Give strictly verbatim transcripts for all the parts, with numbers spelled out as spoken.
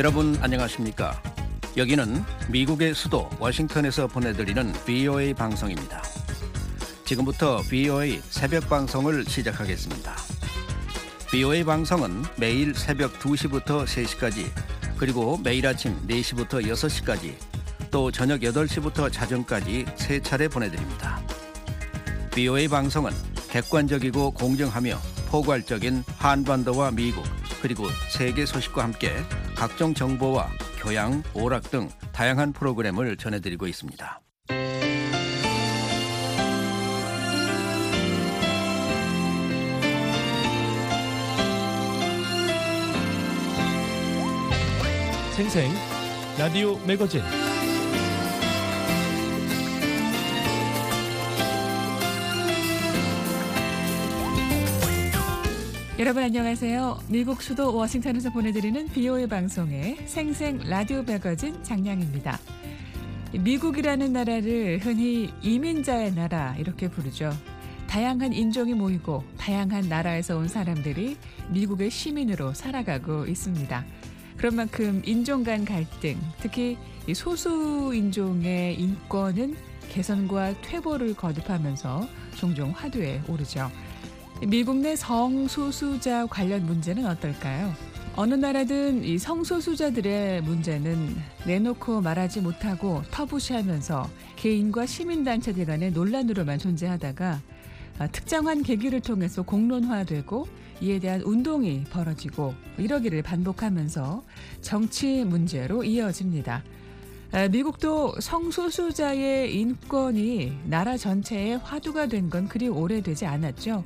여러분 안녕하십니까? 여기는 미국의 수도 워싱턴에서 보내드리는 브이오에이 방송입니다. 지금부터 브이오에이 새벽 방송을 시작하겠습니다. 브이오에이 방송은 매일 새벽 두 시부터 세 시까지, 그리고 매일 아침 네 시부터 여섯 시까지, 또 저녁 여덟 시부터 자정까지 세 차례 보내드립니다. 브이오에이 방송은 객관적이고 공정하며 포괄적인 한반도와 미국, 그리고 세계 소식과 함께 각종 정보와 교양, 오락 등 다양한 프로그램을 전해드리고 있습니다. 생생 라디오 매거진. 여러분 안녕하세요. 미국 수도 워싱턴에서 보내드리는 브이오에이 방송의 생생 라디오 매거진 장량입니다. 미국이라는 나라를 흔히 이민자의 나라 이렇게 부르죠. 다양한 인종이 모이고 다양한 나라에서 온 사람들이 미국의 시민으로 살아가고 있습니다. 그런 만큼 인종 간 갈등, 특히 소수 인종의 인권은 개선과 퇴보를 거듭하면서 종종 화두에 오르죠. 미국 내 성소수자 관련 문제는 어떨까요? 어느 나라든 이 성소수자들의 문제는 내놓고 말하지 못하고 터부시하면서 개인과 시민단체들 간의 논란으로만 존재하다가 특정한 계기를 통해서 공론화되고 이에 대한 운동이 벌어지고 이러기를 반복하면서 정치 문제로 이어집니다. 미국도 성소수자의 인권이 나라 전체의 화두가 된 건 그리 오래되지 않았죠.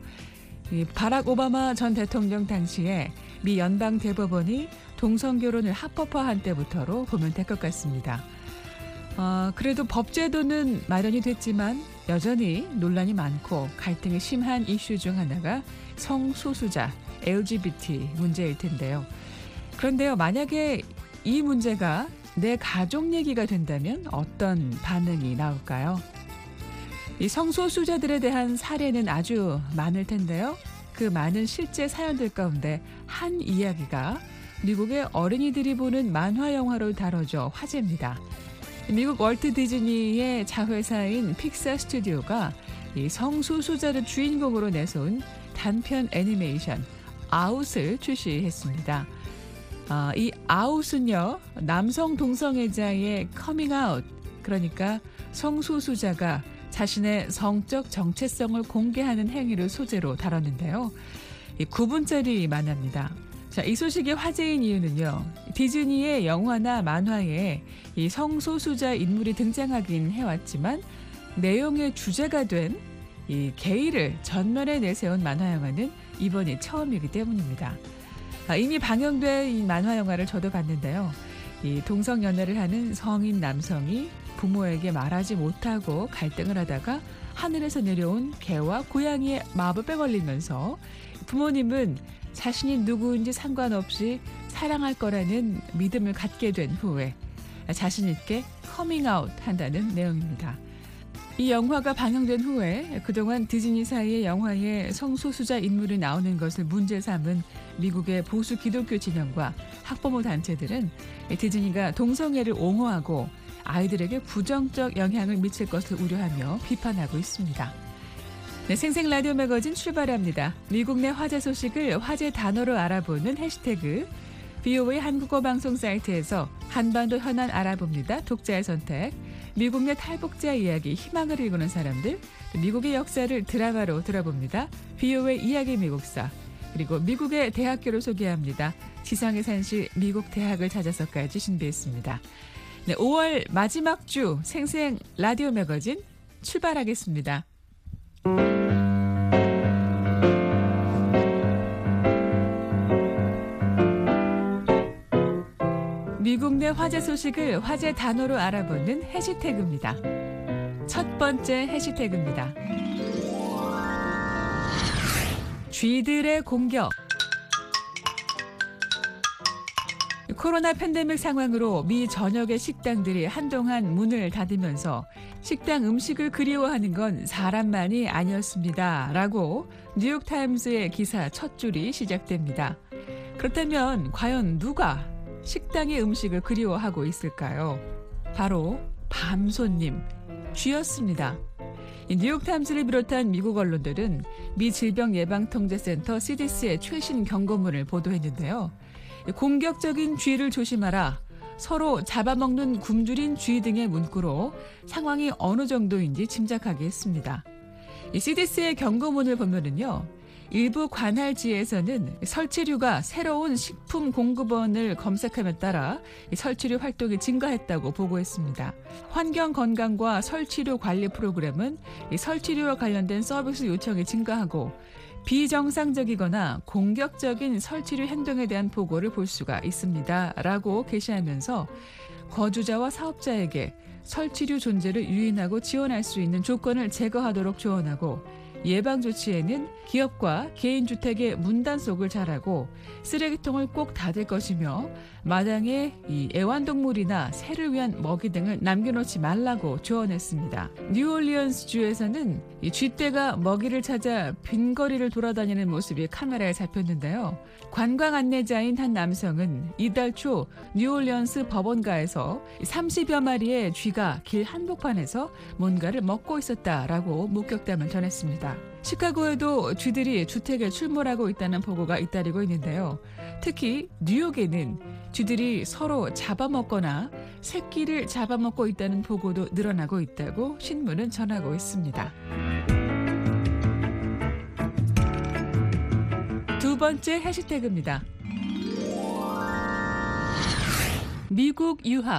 바락 오바마 전 대통령 당시에 미 연방 대법원이 동성결혼을 합법화한 때부터로 보면 될 것 같습니다. 어, 그래도 법제도는 마련이 됐지만 여전히 논란이 많고 갈등이 심한 이슈 중 하나가 성소수자, 엘지비티 문제일 텐데요. 그런데요, 만약에 이 문제가 내 가족 얘기가 된다면 어떤 반응이 나올까요? 이 성소수자들에 대한 사례는 아주 많을 텐데요. 그 많은 실제 사연들 가운데 한 이야기가 미국의 어린이들이 보는 만화 영화로 다뤄져 화제입니다. 미국 월트 디즈니의 자회사인 픽사 스튜디오가 이 성소수자를 주인공으로 내세운 단편 애니메이션 아웃을 출시했습니다. 아, 이 아웃은요, 남성 동성애자의 커밍아웃, 그러니까 성소수자가 자신의 성적 정체성을 공개하는 행위를 소재로 다뤘는데요. 이 구 분짜리 만화입니다. 자, 이 소식이 화제인 이유는요, 디즈니의 영화나 만화에 이 성소수자 인물이 등장하긴 해왔지만 내용의 주제가 된 이 게이를 전면에 내세운 만화 영화는 이번이 처음이기 때문입니다. 아, 이미 방영된 이 만화 영화를 저도 봤는데요. 이 동성 연애를 하는 성인 남성이 부모에게 말하지 못하고 갈등을 하다가 하늘에서 내려온 개와 고양이의 마법에 걸리면서 부모님은 자신이 누구인지 상관없이 사랑할 거라는 믿음을 갖게 된 후에 자신 있게 커밍아웃 한다는 내용입니다. 이 영화가 방영된 후에 그동안 디즈니사의 영화에 성소수자 인물이 나오는 것을 문제 삼은 미국의 보수 기독교 진영과 학부모 단체들은 디즈니가 동성애를 옹호하고 아이들에게 부정적 영향을 미칠 것을 우려하며 비판하고 있습니다. 네, 생생 라디오 매거진 출발합니다. 미국 내 화제 소식을 화제 단어로 알아보는 해시태그 브이오에이 한국어 방송 사이트에서 한반도 현안 알아봅니다. 독자의 선택. 미국 내 탈북자 이야기, 희망을 일구는 사람들, 미국의 역사를 드라마로 들어봅니다. 브이오에이 이야기 미국사. 그리고 미국의 대학교를 소개합니다. 지상의 산실 미국 대학을 찾아서까지 준비했습니다. 네, 오월 마지막 주 생생 라디오 매거진 출발하겠습니다. 미국 내 화제 소식을 화제 단어로 알아보는 해시태그입니다. 첫 번째 해시태그입니다. 쥐들의 공격. 코로나 팬데믹 상황으로 미 전역의 식당들이 한동안 문을 닫으면서 식당 음식을 그리워하는 건 사람만이 아니었습니다. 라고 뉴욕타임스의 기사 첫 줄이 시작됩니다. 그렇다면 과연 누가 식당의 음식을 그리워하고 있을까요? 바로 밤손님, 쥐였습니다. 뉴욕타임스를 비롯한 미국 언론들은 미 질병예방통제센터 씨디씨의 최신 경고문을 보도했는데요. 공격적인 쥐를 조심하라, 서로 잡아먹는 굶주린 쥐 등의 문구로 상황이 어느 정도인지 짐작하게 했습니다. 씨디씨의 경고문을 보면은요, 일부 관할지에서는 설치류가 새로운 식품 공급원을 검색함에 따라 설치류 활동이 증가했다고 보고했습니다. 환경건강과 설치류 관리 프로그램은 설치류와 관련된 서비스 요청이 증가하고 비정상적이거나 공격적인 설치류 행동에 대한 보고를 볼 수가 있습니다. 라고 게시하면서 거주자와 사업자에게 설치류 존재를 유인하고 지원할 수 있는 조건을 제거하도록 조언하고 예방 조치에는 기업과 개인주택의 문단속을 잘하고 쓰레기통을 꼭 닫을 것이며 마당에 이 애완동물이나 새를 위한 먹이 등을 남겨놓지 말라고 조언했습니다. 뉴올리언스 주에서는 이 쥐떼가 먹이를 찾아 빈거리를 돌아다니는 모습이 카메라에 잡혔는데요. 관광 안내자인 한 남성은 이달 초 뉴올리언스 법원가에서 삼십여 마리의 쥐가 길 한복판에서 뭔가를 먹고 있었다라고 목격담을 전했습니다. 시카고에도 쥐들이 주택에 출몰하고 있다는 보고가 잇따르고 있는데요. 특히 뉴욕에는 쥐들이 서로 잡아먹거나 새끼를 잡아먹고 있다는 보고도 늘어나고 있다고 신문은 전하고 있습니다. 두 번째 해시태그입니다. 미국 유학.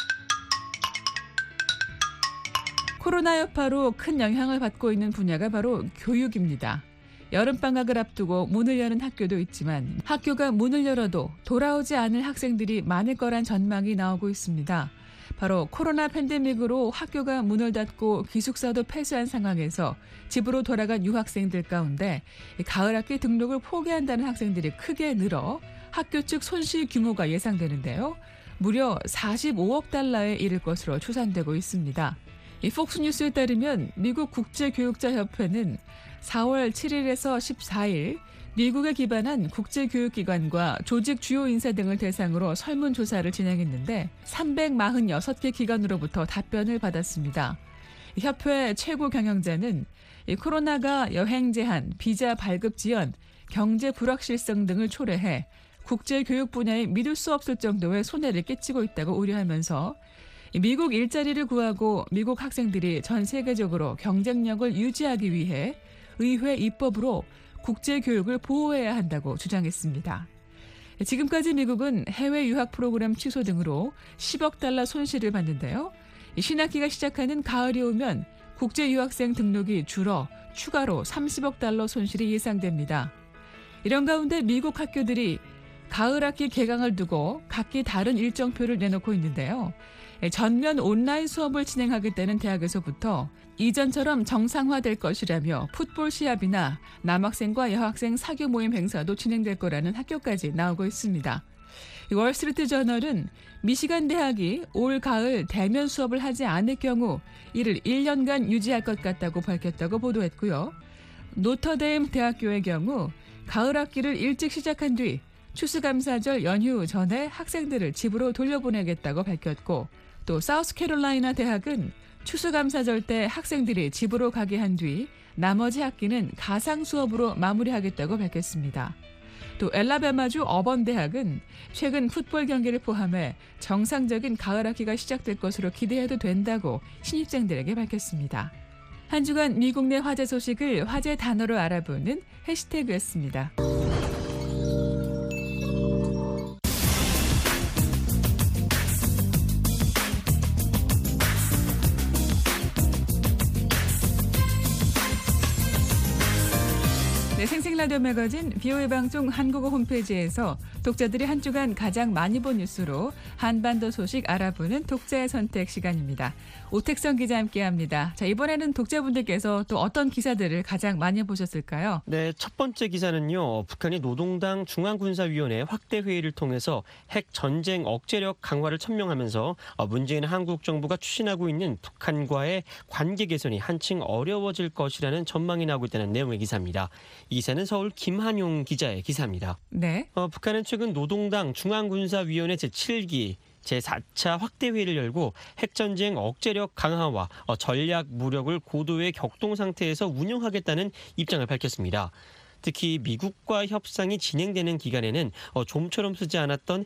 코로나 여파로 큰 영향을 받고 있는 분야가 바로 교육입니다. 여름방학을 앞두고 문을 여는 학교도 있지만 학교가 문을 열어도 돌아오지 않을 학생들이 많을 거란 전망이 나오고 있습니다. 바로 코로나 팬데믹으로 학교가 문을 닫고 기숙사도 폐쇄한 상황에서 집으로 돌아간 유학생들 가운데 가을 학기 등록을 포기한다는 학생들이 크게 늘어 학교 측 손실 규모가 예상되는데요. 무려 사십오억 달러에 이를 것으로 추산되고 있습니다. 이 폭스뉴스에 따르면 미국 국제교육자협회는 사월 칠일에서 십사일 미국에 기반한 국제교육기관과 조직 주요 인사 등을 대상으로 설문조사를 진행했는데 삼백사십육 개 기관으로부터 답변을 받았습니다. 협회 최고 경영자는 이 코로나가 여행 제한, 비자 발급 지연, 경제 불확실성 등을 초래해 국제교육 분야에 믿을 수 없을 정도의 손해를 끼치고 있다고 우려하면서 미국 일자리를 구하고 미국 학생들이 전 세계적으로 경쟁력을 유지하기 위해 의회 입법으로 국제교육을 보호해야 한다고 주장했습니다. 지금까지 미국은 해외 유학 프로그램 취소 등으로 십억 달러 손실을 봤는데요. 신학기가 시작하는 가을이 오면 국제 유학생 등록이 줄어 추가로 삼십억 달러 손실이 예상됩니다. 이런 가운데 미국 학교들이 가을 학기 개강을 두고 각기 다른 일정표를 내놓고 있는데요. 전면 온라인 수업을 진행하겠다는 대학에서부터 이전처럼 정상화될 것이라며 풋볼 시합이나 남학생과 여학생 사교 모임 행사도 진행될 거라는 학교까지 나오고 있습니다. 월스트리트 저널은 미시간 대학이 올 가을 대면 수업을 하지 않을 경우 이를 일 년간 유지할 것 같다고 밝혔다고 보도했고요. 노터데임 대학교의 경우 가을 학기를 일찍 시작한 뒤 추수감사절 연휴 전에 학생들을 집으로 돌려보내겠다고 밝혔고 또 사우스캐롤라이나 대학은 추수감사절 때 학생들이 집으로 가게 한 뒤 나머지 학기는 가상 수업으로 마무리하겠다고 밝혔습니다. 또 엘라베마주 어번 대학은 최근 풋볼 경기를 포함해 정상적인 가을 학기가 시작될 것으로 기대해도 된다고 신입생들에게 밝혔습니다. 한 주간 미국 내 화제 소식을 화제 단어로 알아보는 해시태그였습니다. 네, 생생라디오 매거진 비오에이 방송 한국어 홈페이지에서 독자들이 한 주간 가장 많이 본 뉴스로 한반도 소식 알아보는 독자의 선택 시간입니다. 오택성 기자 함께합니다. 자, 이번에는 독자분들께서 또 어떤 기사들을 가장 많이 보셨을까요? 네, 첫 번째 기사는요. 북한이 노동당 중앙군사위원회 확대 회의를 통해서 핵 전쟁 억제력 강화를 천명하면서 문재인 한국 정부가 추진하고 있는 북한과의 관계 개선이 한층 어려워질 것이라는 전망이 나오고 있다는 내용의 기사입니다. 이 기사는 서울 김한용 기자의 기사입니다. 네. 어, 북한은 최근 노동당 중앙군사위원회 제칠 기 제사 차 확대회의를 열고 핵전쟁 억제력 강화와 어, 전략 무력을 고도의 격동 상태에서 운영하겠다는 입장을 밝혔습니다. 특히 미국과 협상이 진행되는 기간에는 어, 좀처럼 쓰지 않았던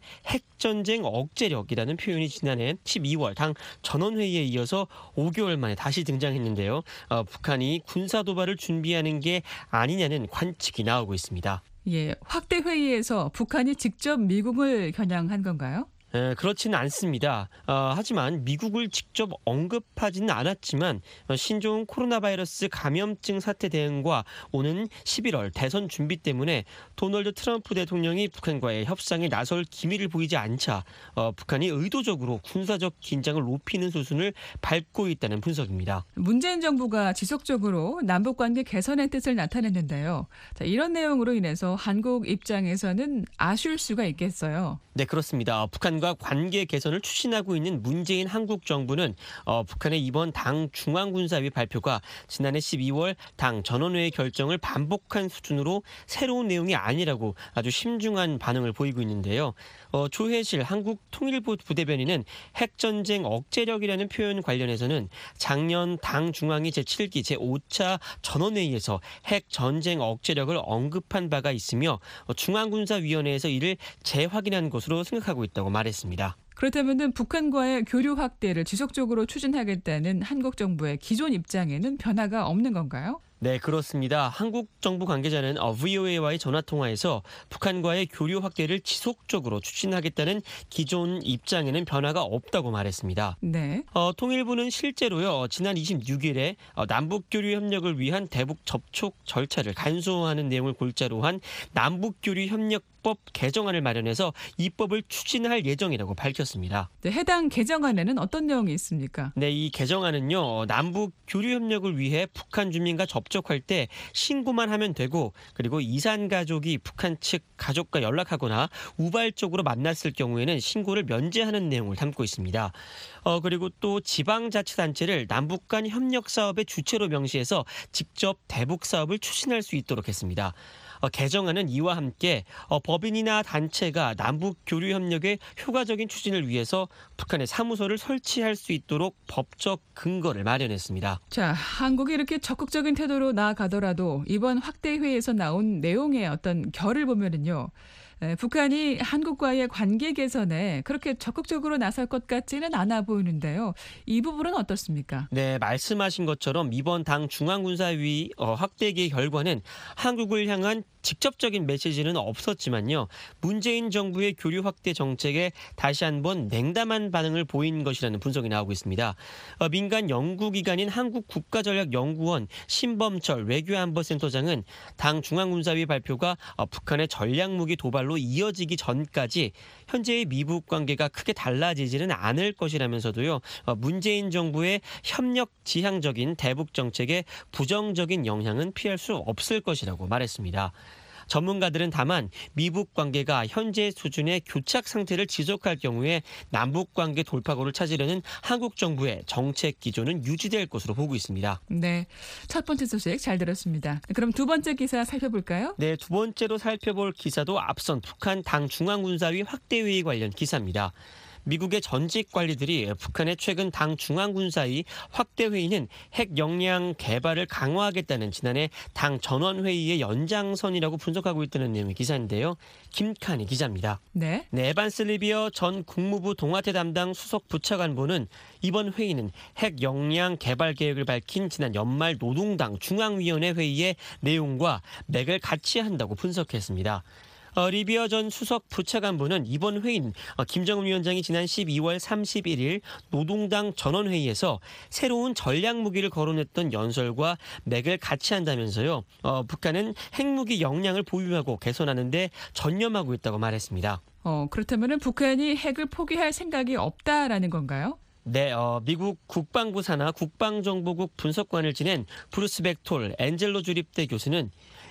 핵전쟁 억제력이라는 표현이 지난해 십이월 당 전원회의에 이어서 오 개월 만에 다시 등장했는데요. 어, 북한이 군사도발을 준비하는 게 아니냐는 관측이 나오고 있습니다. 예, 확대 회의에서 북한이 직접 미국을 겨냥한 건가요? 에, 그렇지는 않습니다. 어, 하지만 미국을 직접 언급하지는 않았지만 어, 신종 코로나 바이러스 감염증 사태 대응과 오는 십일월 대선 준비 때문에 도널드 트럼프 대통령이 북한과의 협상에 나설 기미를 보이지 않자 어, 북한이 의도적으로 군사적 긴장을 높이는 수순을 밟고 있다는 분석입니다. 문재인 정부가 지속적으로 남북관계 개선의 뜻을 나타냈는데요. 자, 이런 내용으로 인해서 한국 입장에서는 아쉬울 수가 있겠어요. 네, 그렇습니다. 북한과 관계 개선을 추진하고 있는 문재인 한국 정부는 어, 북한의 이번 당 중앙군사위 발표가 지난해 십이월 당 전원회의 결정을 반복한 수준으로 새로운 내용이 아니라고 아주 심중한 반응을 보이고 있는데요. 어, 조혜실 한국통일부 부대변인은 핵전쟁 억제력이라는 표현 관련해서는 작년 당 중앙위 제칠 기 제오 차 전원회의에서 핵전쟁 억제력을 언급한 바가 있으며 어, 중앙군사위원회에서 이를 재확인한 것으로 생각하고 있다고 말했습니다. 그렇다면 북한과의 교류 확대를 지속적으로 추진하겠다는 한국 정부의 기존 입장에는 변화가 없는 건가요? 네, 그렇습니다. 한국 정부 관계자는 브이오에이와의 전화통화에서 북한과의 교류 확대를 지속적으로 추진하겠다는 기존 입장에는 변화가 없다고 말했습니다. 네. 어, 통일부는 실제로요, 지난 이십육 일에 어, 남북교류 협력을 위한 대북 접촉 절차를 간소화하는 내용을 골자로 한 남북교류 협력법 개정안을 마련해서 입법을 추진할 예정이라고 밝혔습니다. 네, 해당 개정안에는 어떤 내용이 있습니까? 네, 이 개정안은요, 남북 교류 협력을 위해 북한 주민과 접촉할 때 신고만 하면 되고, 그리고 이산 가족이 북한 측 가족과 연락하거나 우발적으로 만났을 경우에는 신고를 면제하는 내용을 담고 있습니다. 어, 그리고 또 지방자치단체를 남북 간 협력 사업의 주체로 명시해서 직접 대북 사업을 추진할 수 있도록 했습니다. 어, 개정안은 이와 함께 어, 법인이나 단체가 남북 교류 협력의 효과적인 추진을 위해서 북한에 사무소를 설치할 수 있도록 법적 근거를 마련했습니다. 자, 한국이 이렇게 적극적인 태도로 나아가더라도 이번 확대 회의에서 나온 내용의 어떤 결을 보면은요. 에, 북한이 한국과의 관계 개선에 그렇게 적극적으로 나설 것 같지는 않아 보이는데요. 이 부분은 어떻습니까? 네, 말씀하신 것처럼 이번 당 중앙군사위 어, 확대기의 결과는 한국을 향한 직접적인 메시지는 없었지만요. 문재인 정부의 교류 확대 정책에 다시 한번 냉담한 반응을 보인 것이라는 분석이 나오고 있습니다. 어, 민간 연구기관인 한국국가전략연구원 신범철 외교안보센터장은 당 중앙군사위 발표가 어, 북한의 전략무기 도발로 이어지기 전까지 현재의 미북 관계가 크게 달라지지는 않을 것이라면서도요. 어, 문재인 정부의 협력 지향적인 대북 정책에 부정적인 영향은 피할 수 없을 것이라고 말했습니다. 전문가들은 다만 미북 관계가 현재 수준의 교착 상태를 지속할 경우에 남북 관계 돌파구를 찾으려는 한국 정부의 정책 기조는 유지될 것으로 보고 있습니다. 네, 첫 번째 소식 잘 들었습니다. 그럼 두 번째 기사 살펴볼까요? 네, 두 번째로 살펴볼 기사도 앞선 북한 당 중앙군사위 확대회의 관련 기사입니다. 미국의 전직 관리들이 북한의 최근 당 중앙군사위 확대회의는 핵 역량 개발을 강화하겠다는 지난해 당 전원회의의 연장선이라고 분석하고 있다는 내용의 기사인데요. 김칸희 기자입니다. 네. 네, 에반스 리비어 전 국무부 동아태 담당 수석 부차관보는 이번 회의는 핵 역량 개발 계획을 밝힌 지난 연말 노동당 중앙위원회 회의의 내용과 맥을 같이 한다고 분석했습니다. 어, 리비어 전 수석 부차관보는 이번 회의는 어, 김정은 위원장이 지난 십이월 삼십일일 노동당 전원회의에서 새로운 전략무기를 거론했던 연설과 맥을 같이 한다면서요. 어, 북한은 핵무기 역량을 보유하고 개선하는 데 전념하고 있다고 말했습니다. 어, 그렇다면 북한이 핵을 포기할 생각이 없다라는 건가요? 네, 어, 미국 국방부 산하 국방정보국 분석관을 지낸 브루스 백톨 엔젤로 주립대 교수는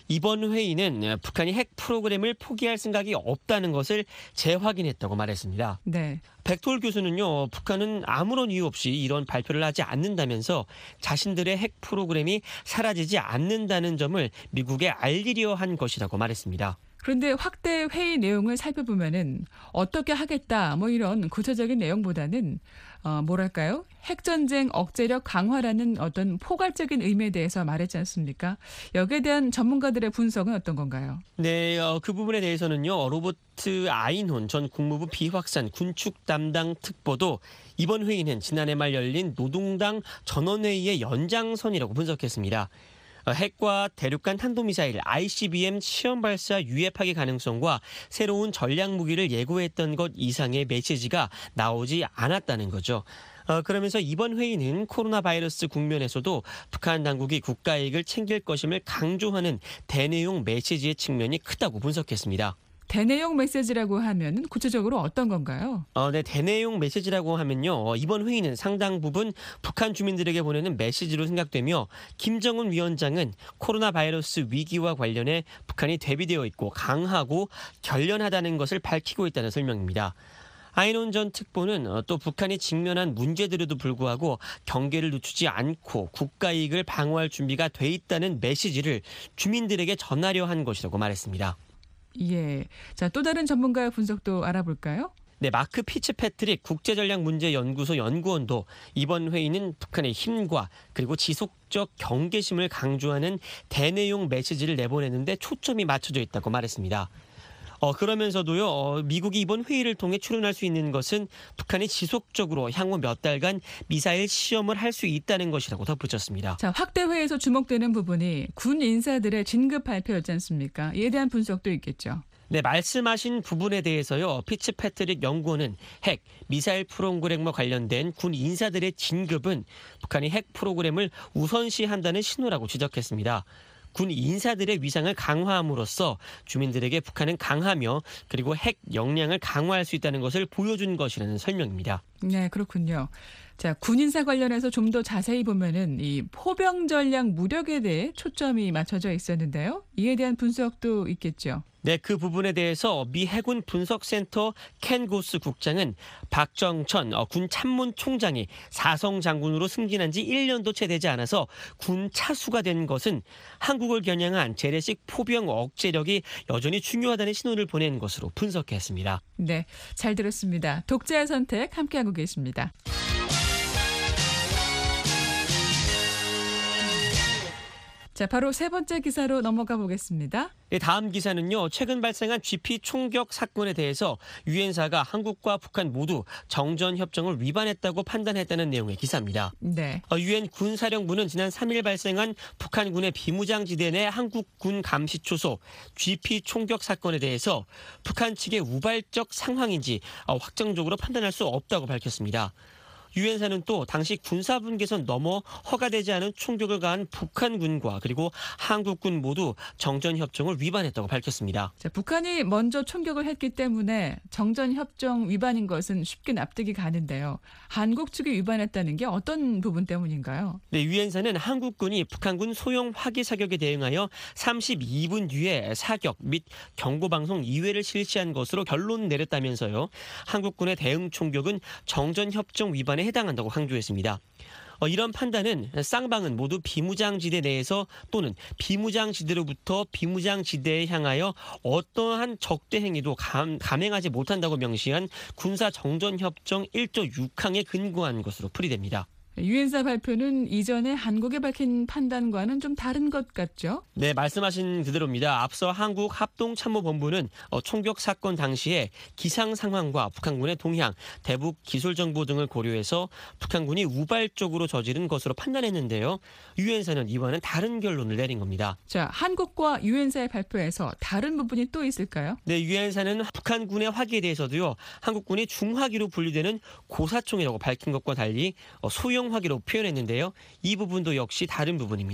이번 회의는 북한이 핵 프로그램을 포기할 생각이 없다는 것을 재확인했다고 말했습니다. 네. 백톨 교수는요, 북한은 아무런 이유 없이 이런 발표를 하지 않는다면서 자신들의 핵 프로그램이 사라지지 않는다는 점을 미국에 알리려 한 것이라고 말했습니다. 그런데 확대 회의 내용을 살펴보면은 어떻게 하겠다 뭐 이런 구체적인 내용보다는 어, 뭐랄까요? 핵전쟁 억제력 강화라는 어떤 포괄적인 의미에 대해서 말했지 않습니까? 여기에 대한 전문가들의 분석은 어떤 건가요? 네, 어, 그 부분에 대해서는요. 로버트 아인혼 전 국무부 비확산 군축 담당 특보도 이번 회의는 지난해 말 열린 노동당 전원회의의 연장선이라고 분석했습니다. 핵과 대륙간 탄도미사일 아이씨비엠 시험 발사 유해 파괴 가능성과 새로운 전략 무기를 예고했던 것 이상의 메시지가 나오지 않았다는 거죠. 어, 그러면서 이번 회의는 코로나 바이러스 국면에서도 북한 당국이 국가 이익을 챙길 것임을 강조하는 대내용 메시지의 측면이 크다고 분석했습니다. 대내용 메시지라고 하면 구체적으로 어떤 건가요? 어, 네, 대내용 메시지라고 하면요. 이번 회의는 상당 부분 북한 주민들에게 보내는 메시지로 생각되며 김정은 위원장은 코로나 바이러스 위기와 관련해 북한이 대비되어 있고 강하고 결연하다는 것을 밝히고 있다는 설명입니다. 아인혼 전 특보는 또 북한이 직면한 문제들에도 불구하고 경계를 늦추지 않고 국가 이익을 방어할 준비가 돼 있다는 메시지를 주민들에게 전하려 한 것이라고 말했습니다. 예. 자, 또 다른 전문가의 분석도 알아볼까요? 네, 마크 피츠패트릭 국제전략문제연구소 연구원도 이번 회의는 북한의 힘과 그리고 지속적 경계심을 강조하는 대내용 메시지를 내보내는데 초점이 맞춰져 있다고 말했습니다. 어, 그러면서도요, 어, 미국이 이번 회의를 통해 추론할 수 있는 것은 북한이 지속적으로 향후 몇 달간 미사일 시험을 할 수 있다는 것이라고 덧붙였습니다. 자, 확대 회의에서 주목되는 부분이 군 인사들의 진급 발표였지 않습니까? 이에 대한 분석도 있겠죠. 네, 말씀하신 부분에 대해서요. 피츠패트릭 연구원은 핵, 미사일 프로그램과 관련된 군 인사들의 진급은 북한이 핵 프로그램을 우선시한다는 신호라고 지적했습니다. 군 인사들의 위상을 강화함으로써 주민들에게 북한은 강하며 그리고 핵 역량을 강화할 수 있다는 것을 보여준 것이라는 설명입니다. 네, 그렇군요. 자, 군 인사 관련해서 좀 더 자세히 보면은 이 포병 전략 무력에 대해 초점이 맞춰져 있었는데요. 이에 대한 분석도 있겠죠. 네, 그 부분에 대해서 미 해군 분석센터 켄 고스 국장은 박정천 군 참모총장이 사성 장군으로 승진한 지 일 년도 채 되지 않아서 군 차수가 된 것은 한국을 겨냥한 재래식 포병 억제력이 여전히 중요하다는 신호를 보낸 것으로 분석했습니다. 네, 잘 들었습니다. 독자의 선택 함께하고 계십니다. 자, 바로 세 번째 기사로 넘어가 보겠습니다. 네, 다음 기사는요. 최근 발생한 지피 총격 사건에 대해서 유엔사가 한국과 북한 모두 정전협정을 위반했다고 판단했다는 내용의 기사입니다. 네. 유엔 군사령부는 지난 삼 일 발생한 북한군의 비무장지대 내 한국군 감시초소 지피 총격 사건에 대해서 북한 측의 우발적 상황인지 확정적으로 판단할 수 없다고 밝혔습니다. 유엔사는 또 당시 군사분계선 넘어 허가되지 않은 총격을 가한 북한군과 그리고 한국군 모두 정전협정을 위반했다고 밝혔습니다. 자, 북한이 먼저 총격을 했기 때문에 정전협정 위반인 것은 쉽게 납득이 가는데요. 한국 측이 위반했다는 게 어떤 부분 때문인가요? 네, 유엔사는 한국군이 북한군 소형 화기 사격에 대응하여 삼십이 분 뒤에 사격 및 경고방송 이회를 실시한 것으로 결론 내렸다면서요. 한국군의 대응 총격은 정전협정 위반에 해당한다고 강조했습니다. 어, 이런 판단은 쌍방은 모두 비무장지대 내에서 또는 비무장지대로부터 비무장지대에 향하여 어떠한 적대 행위도 감, 감행하지 못한다고 명시한 군사정전협정 일 조 육 항에 근거한 것으로 풀이됩니다. 유엔사 발표는 이전에 한국이 밝힌 판단과는 좀 다른 것 같죠? 네, 말씀하신 그대로입니다. 앞서 한국합동참모본부는 총격 사건 당시에 기상 상황과 북한군의 동향, 대북 기술 정보 등을 고려해서 북한군이 우발적으로 저지른 것으로 판단했는데요. 유엔사는 이와는 다른 결론을 내린 겁니다. 자, 한국과 유엔사의 발표에서 다른 부분이 또 있을까요? 네, 유엔사는 북한군의 화기에 대해서도요. 한국군이 중화기로 분류되는 고사총이라고 밝힌 것과 달리 소형 화기로 표현했는데요. 이 부분도 역시 다른 부분입니다.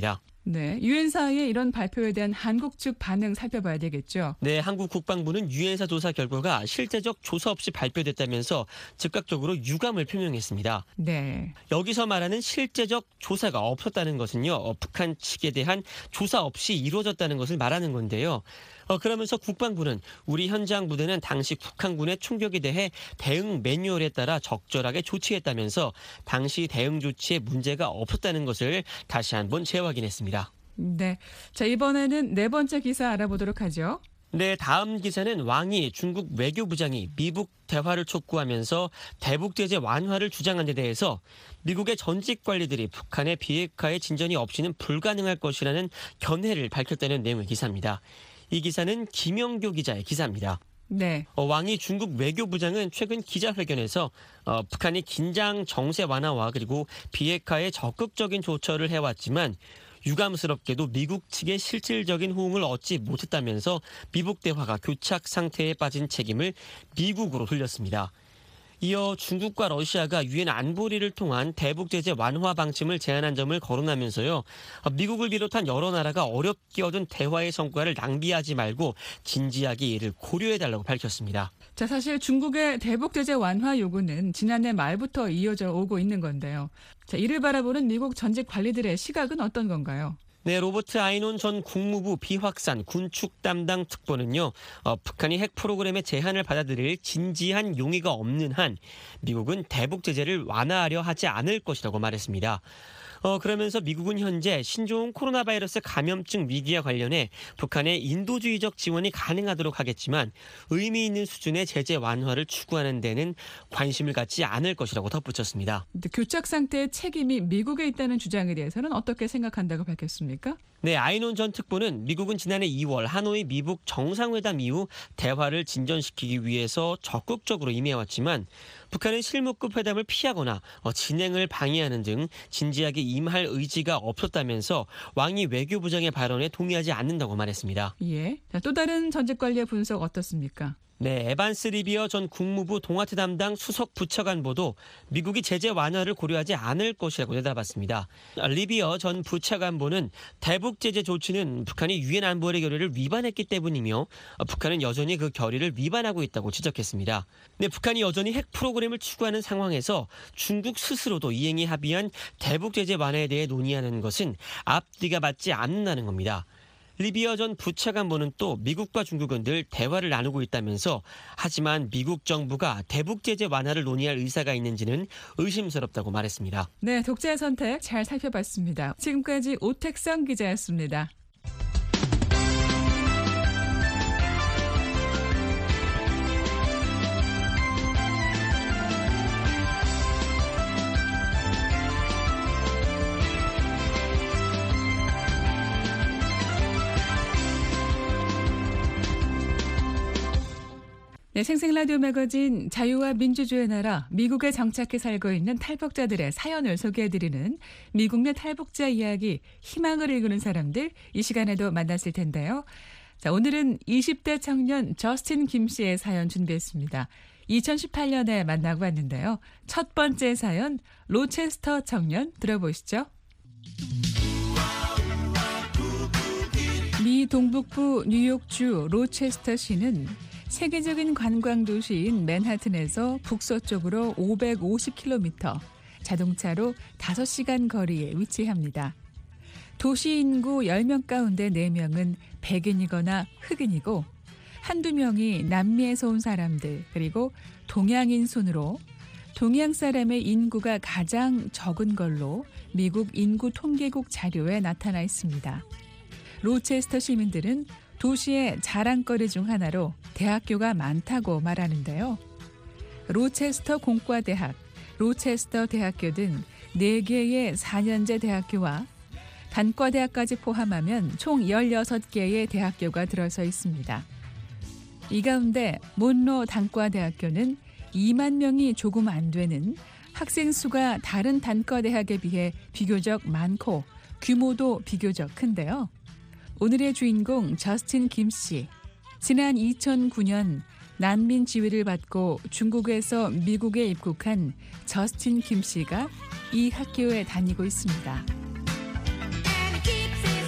네, 유엔사의 이런 발표에 대한 한국 측 반응 살펴봐야 되겠죠. 네, 한국 국방부는 유엔사 조사 결과가 실제적 조사 없이 발표됐다면서 즉각적으로 유감을 표명했습니다. 네. 여기서 말하는 실제적 조사가 없었다는 것은요, 어, 북한 측에 대한 조사 없이 이루어졌다는 것을 말하는 건데요. 어, 그러면서 국방부는 우리 현장 부대는 당시 북한군의 총격에 대해 대응 매뉴얼에 따라 적절하게 조치했다면서 당시 대응 조치에 문제가 없었다는 것을 다시 한번 재확인했습니다. 네. 자, 이번에는 네 번째 기사 알아보도록 하죠. 네, 다음 기사는 왕이 중국 외교부장이 미국 대화를 촉구하면서 대북 제재 완화를 주장한 데 대해서 미국의 전직 관리들이 북한의 비핵화의 진전이 없이는 불가능할 것이라는 견해를 밝혔다는 내용의 기사입니다. 이 기사는 김영교 기자의 기사입니다. 네. 어, 왕이 중국 외교부장은 최근 기자회견에서 어, 북한이 긴장 정세 완화와 그리고 비핵화에 적극적인 조처를 해왔지만 유감스럽게도 미국 측의 실질적인 호응을 얻지 못했다면서 미북 대화가 교착 상태에 빠진 책임을 미국으로 돌렸습니다. 이어 중국과 러시아가 유엔 안보리를 통한 대북 제재 완화 방침을 제안한 점을 거론하면서요. 미국을 비롯한 여러 나라가 어렵게 얻은 대화의 성과를 낭비하지 말고 진지하게 이를 고려해달라고 밝혔습니다. 자, 사실 중국의 대북 제재 완화 요구는 지난해 말부터 이어져 오고 있는 건데요. 자, 이를 바라보는 미국 전직 관리들의 시각은 어떤 건가요? 네, 로버트 아이논 전 국무부 비확산 군축 담당 특보는요, 어, 북한이 핵 프로그램의 제한을 받아들일 진지한 용의가 없는 한 미국은 대북 제재를 완화하려 하지 않을 것이라고 말했습니다. 어, 그러면서 미국은 현재 신종 코로나 바이러스 감염증 위기와 관련해 북한의 인도주의적 지원이 가능하도록 하겠지만 의미 있는 수준의 제재 완화를 추구하는 데는 관심을 갖지 않을 것이라고 덧붙였습니다. 교착 상태의 책임이 미국에 있다는 주장에 대해서는 어떻게 생각한다고 밝혔습니까? 네, 아이논 전 특보는 미국은 지난해 이월 하노이 미북 정상회담 이후 대화를 진전시키기 위해서 적극적으로 임해왔지만 북한은 실무급 회담을 피하거나 진행을 방해하는 등 진지하게 임할 의지가 없었다면서 왕이 외교부장의 발언에 동의하지 않는다고 말했습니다. 예. 자, 또 다른 전직 관리의 분석 어떻습니까? 네, 에반스 리비어 전 국무부 동아태 담당 수석 부차관보도 미국이 제재 완화를 고려하지 않을 것이라고 내다봤습니다. 리비어 전 부차관보는 대북 제재 조치는 북한이 유엔 안보리 결의를 위반했기 때문이며 북한은 여전히 그 결의를 위반하고 있다고 지적했습니다. 네, 북한이 여전히 핵 프로그램을 추구하는 상황에서 중국 스스로도 이행에 합의한 대북 제재 완화에 대해 논의하는 것은 앞뒤가 맞지 않는다는 겁니다. 리비어 전 부차관보는 또 미국과 중국은 늘 대화를 나누고 있다면서 하지만 미국 정부가 대북 제재 완화를 논의할 의사가 있는지는 의심스럽다고 말했습니다. 네, 독자의 선택 잘 살펴봤습니다. 지금까지 오택성 기자였습니다. 네, 생생라디오 매거진 자유와 민주주의 나라 미국에 정착해 살고 있는 탈북자들의 사연을 소개해드리는 미국 내 탈북자 이야기 희망을 일구는 사람들 이 시간에도 만났을 텐데요. 자, 오늘은 이십 대 청년 저스틴 김 씨의 사연 준비했습니다. 이천십팔 년에 만나고 왔는데요. 첫 번째 사연 로체스터 청년 들어보시죠. 미 동북부 뉴욕주 로체스터시는 세계적인 관광 도시인 맨하튼에서 북서쪽으로 오백오십 킬로미터, 자동차로 다섯 시간 거리에 위치합니다. 도시 인구 열 명 가운데 네 명은 백인이거나 흑인이고 한두 명이 남미에서 온 사람들 그리고 동양인 순으로 동양 사람의 인구가 가장 적은 걸로 미국 인구 통계국 자료에 나타나 있습니다. 로체스터 시민들은 도시의 자랑거리 중 하나로 대학교가 많다고 말하는데요. 로체스터 공과대학, 로체스터 대학교 등 네 개의 사 년제 대학교와 단과대학까지 포함하면 총 열여섯 개의 대학교가 들어서 있습니다. 이 가운데 몬로 단과대학교는 이만 명이 조금 안 되는 학생 수가 다른 단과대학에 비해 비교적 많고 규모도 비교적 큰데요. 오늘의 주인공 저스틴 김 씨. 지난 이천구 년 난민 지위를 받고 중국에서 미국에 입국한 저스틴 김 씨가 이 학교에 다니고 있습니다.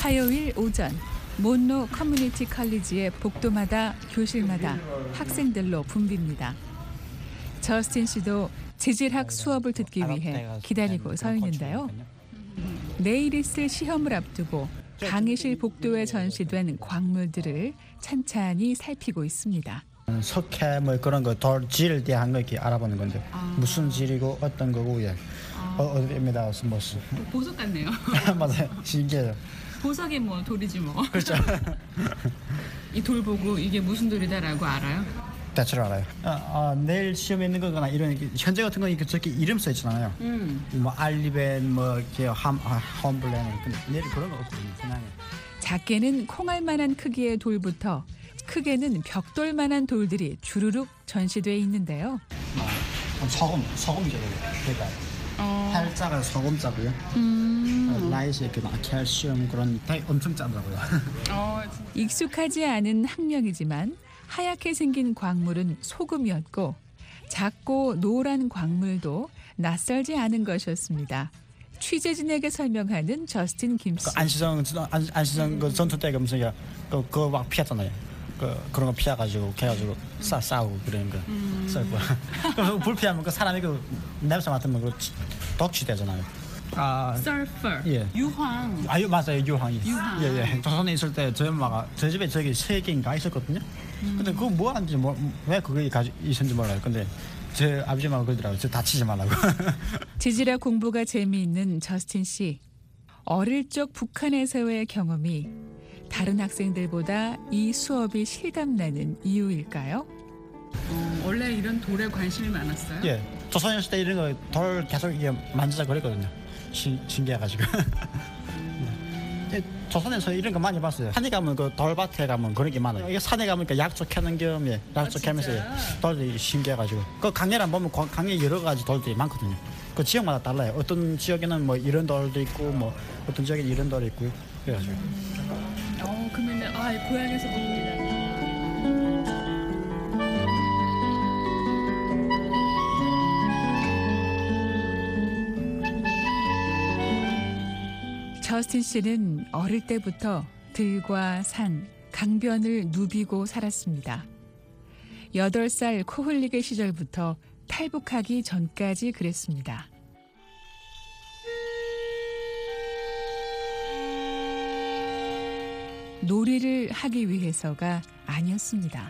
화요일 오전 몬로 커뮤니티 칼리지의 복도마다 교실마다 학생들로 붐빕니다. 저스틴 씨도 재질학 수업을 듣기 위해 기다리고 서 있는데요. 내일 있을 시험을 앞두고 강의실 복도에 전시된 광물들을 찬찬히 살피고 있습니다. 석회 뭐 그런 거 돌 질에 대한 거 이렇게 알아보는 건데 아. 무슨 질이고 어떤 거고 예. 아. 어, 어디입니다. 뭐 보석 같네요. 맞아요. 신기해요. 보석이 뭐 돌이지 뭐. 그렇죠. 이 돌 보고 이게 무슨 돌이다라고 알아요? 대충 알아요. 아, 아, 내일 시험에 있는 거거나 이런 이렇게 현재 같은 거 이렇게 저렇게 이름 써 있잖아요. 음. 뭐 알리벤 뭐 이렇게 함 아, 홈블렌 근데 내일 그런 거 없거든요. 그냥 작게는 콩알만한 크기의 돌부터 크게는 벽돌만한 돌들이 주르륵 전시돼 있는데요. 아, 소금 소금이죠. 그러니까 어. 팔자가 소금자고요. 음. 라이스 이렇게 막 칼슘 그런 되게 엄청 짜더라고요. 어, 익숙하지 않은 학명이지만 하얗게 생긴 광물은 소금이었고 작고 노란 광물도 낯설지 않은 것이었습니다. 취재진에게 설명하는 저스틴 김씨. 그 안시성 안, 안시성 그 전투 때 그러면서 그거 막 피했잖아요. 그 그런 거 피해가지고 걔가지고 싸 싸우고 그런 거 음. 싸고. 그래서 불 피하면 그 사람이 그 냄새 맡으면 그 독취되잖아요. 아 서퍼. 예. 유황. 아유 맞아요 유황이. 유황. 예예. 조선에 있을 때 저희 엄마가 저희 집에 저기 세 개인가 있었거든요. 음. 근데 그거 뭐 하는지 뭐 왜 그게 가지 있었는지 몰라요. 근데 제 아버지만 그러더라고요. 저 다치지 말라고. 지질학 공부가 재미있는 저스틴 씨. 어릴 적 북한에서의 경험이 다른 학생들보다 이 수업이 실감나는 이유일까요? 어, 원래 이런 돌에 관심이 많았어요? 예. 조선에 있을 때 이런 거 돌 계속 이게 만지자 그랬거든요. 신, 신기해가지고. 예, 조선에서 이런 거 많이 봤어요. 산에 가면 그 돌밭에 가면 그런 게 많아요. 이게 산에 가면 그 약초 캐는 겸에 약초 아, 캐면서 돌이 신기해가지고. 그 강례를 보면 강례 여러 가지 돌들이 많거든요. 그 지역마다 달라요. 어떤 지역에는 뭐 이런 돌도 있고 뭐 어떤 지역에는 이런 돌이 있고 그래가지고. 어, 그러면 아, 고향에서 봅니다. 저스틴 씨는 어릴 때부터 들과 산, 강변을 누비고 살았습니다. 여덟 살 코 흘리기 시절부터 탈북하기 전까지 그랬습니다. 놀이를 하기 위해서가 아니었습니다.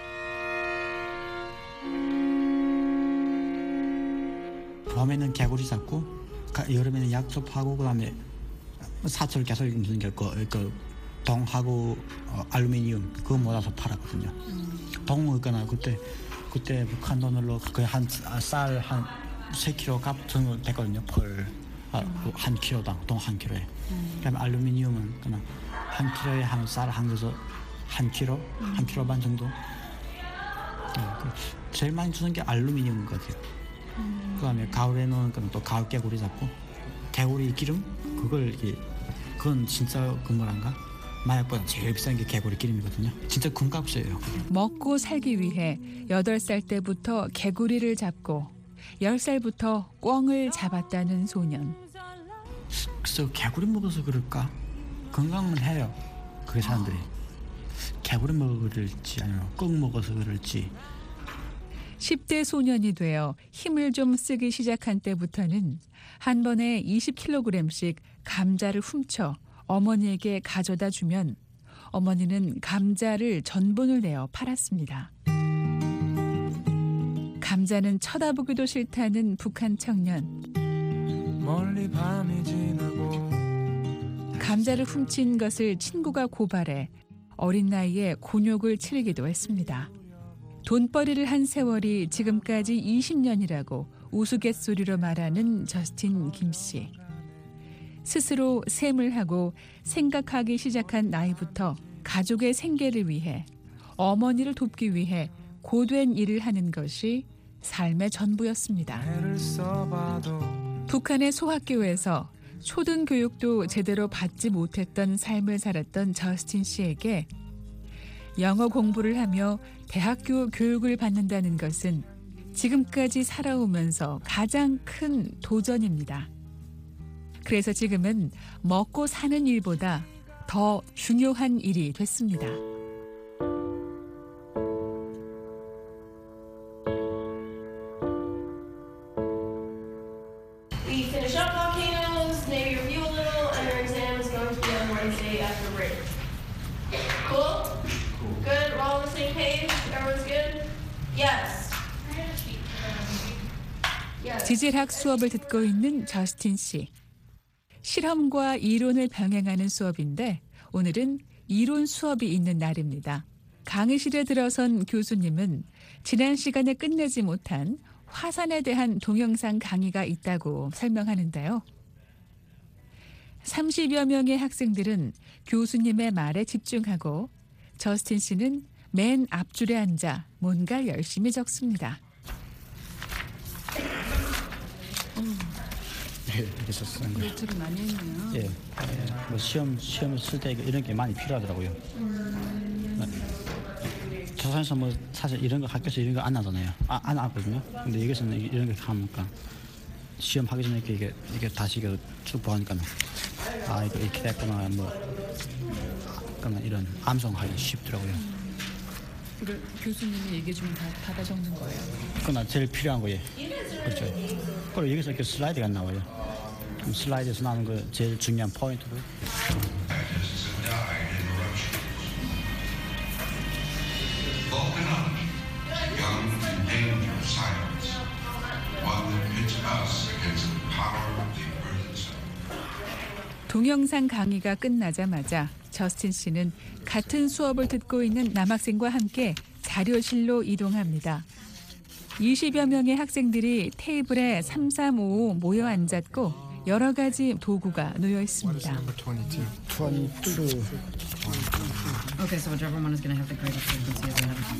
봄에는 개구리 잡고 여름에는 약초 파고 그다음에 사철 계속 무슨 그, 그 동하고 어, 알루미늄 그거 모아서 팔았거든요. 동 있거나 그때 그때 북한 돈으로 거의 한쌀 한 세 킬로 값 정도 됐거든요. 펄 한 킬로당 동 한 킬로에. 그다음에 알루미늄은 그냥 한 킬로에 한 쌀 한 거서 한 킬로 한 킬로 반 정도. 네, 그 제일 많이 주는 게 알루미늄인 것 같아요. 그다음에 가을에는 또 가을 개구리 잡고 개구리 기름 그걸 이게 그건 진짜 그거란가 마약보다 제일 비싼 게 개구리 기름이거든요. 진짜 금값이에요. 먹고 살기 위해 여덟 살 때부터 개구리를 잡고 열 살부터 꿩을 잡았다는 소년. 그래서 개구리 먹어서 그럴까? 건강은 해요. 그 사람들이. 개구리 먹어서 그럴지 아니면 꿩 먹어서 그럴지. 십 대 소년이 되어 힘을 좀 쓰기 시작한 때부터는 한 번에 이십 킬로그램씩 감자를 훔쳐 어머니에게 가져다 주면 어머니는 감자를 전분을 내어 팔았습니다. 감자는 쳐다보기도 싫다는 북한 청년. 멀리 밤이 지나고 감자를 훔친 것을 친구가 고발해 어린 나이에 곤욕을 치르기도 했습니다. 돈벌이를 한 세월이 지금까지 이십 년이라고 우스갯소리로 말하는 저스틴 김씨. 스스로 셈을 하고 생각하기 시작한 나이부터 가족의 생계를 위해 어머니를 돕기 위해 고된 일을 하는 것이 삶의 전부였습니다. 애를 써봐도 북한의 소학교에서 초등교육도 제대로 받지 못했던 삶을 살았던 저스틴 씨에게 영어 공부를 하며 대학교 교육을 받는다는 것은 지금까지 살아오면서 가장 큰 도전입니다. 그래서 지금은 먹고 사는 일보다 더 중요한 일이 됐습니다. We finish up volcanoes, maybe review a little, and your exam is going to be on Wednesday after break. Cool? Good? We're all on the same page? Everyone's good? Yes. Yes. 지질학 수업을 듣고 있는 저스틴 씨. 실험과 이론을 병행하는 수업인데 오늘은 이론 수업이 있는 날입니다. 강의실에 들어선 교수님은 지난 시간에 끝내지 못한 화산에 대한 동영상 강의가 있다고 설명하는데요. 삼십여 명의 학생들은 교수님의 말에 집중하고 저스틴 씨는 맨 앞줄에 앉아 뭔가 열심히 적습니다. 예, 이렇게 썼어요. 노트를 많이 했네요. 예, 예, 뭐 시험 시험을 쓸 때 이런 게 많이 필요하더라고요. 조선에서 뭐 사실 이런 거 학교에서 이런 거 안 하잖아요. 아, 안 하거든요. 근데 여기서는 이런 거 하니까 시험 하기 전에 이렇게 이게, 이게 다시 이거 쭉 보니까 아 이거 이렇게 됐구나 뭐 그러면 이런 암송하기 쉽더라고요. 그걸 교수님이 얘기해 주면 다 받아 적는 거예요. 그러나 제일 필요한 거예요. 그렇죠. 그리고 여기서 이렇게 슬라이드가 나와요. 그럼 슬라이드에서 나오는 거 제일 중요한 포인트로. Open up, young and dangerous silence, one that pits us against the power of the earth itself. 동영상 강의가 끝나자마자 저스틴 씨는 같은 수업을 듣고 있는 남학생과 함께 자료실로 이동합니다. 이십여 명의 학생들이 테이블에 삼삼오오 모여 앉았고 여러 가지 도구가 놓여 있습니다. twenty-two. 이십이. Okay, so whichever one is going to have the greatest frequency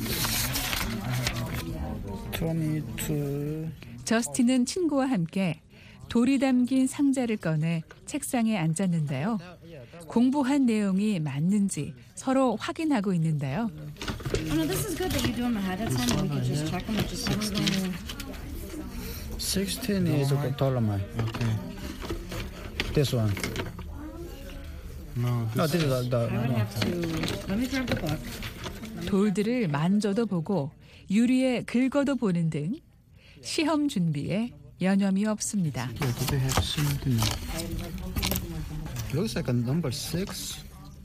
of the 이십이. 저스틴은 친구와 함께 돌이 담긴 상자를 꺼내 책상에 앉았는데요. 공부한 내용이 맞는지 서로 확인하고 있는데요. Oh no, this is good that you do them ahead of time and we can just check them. It's just never going sixteen is a dolomite. Okay. This one. No, No, this this is the. I would have to. Let me grab the book. 돌들을 만져도 보고 유리에 긁어도 보는 등 시험 준비에 여념이 없습니다. Yeah, do they have something? Looks like a number six.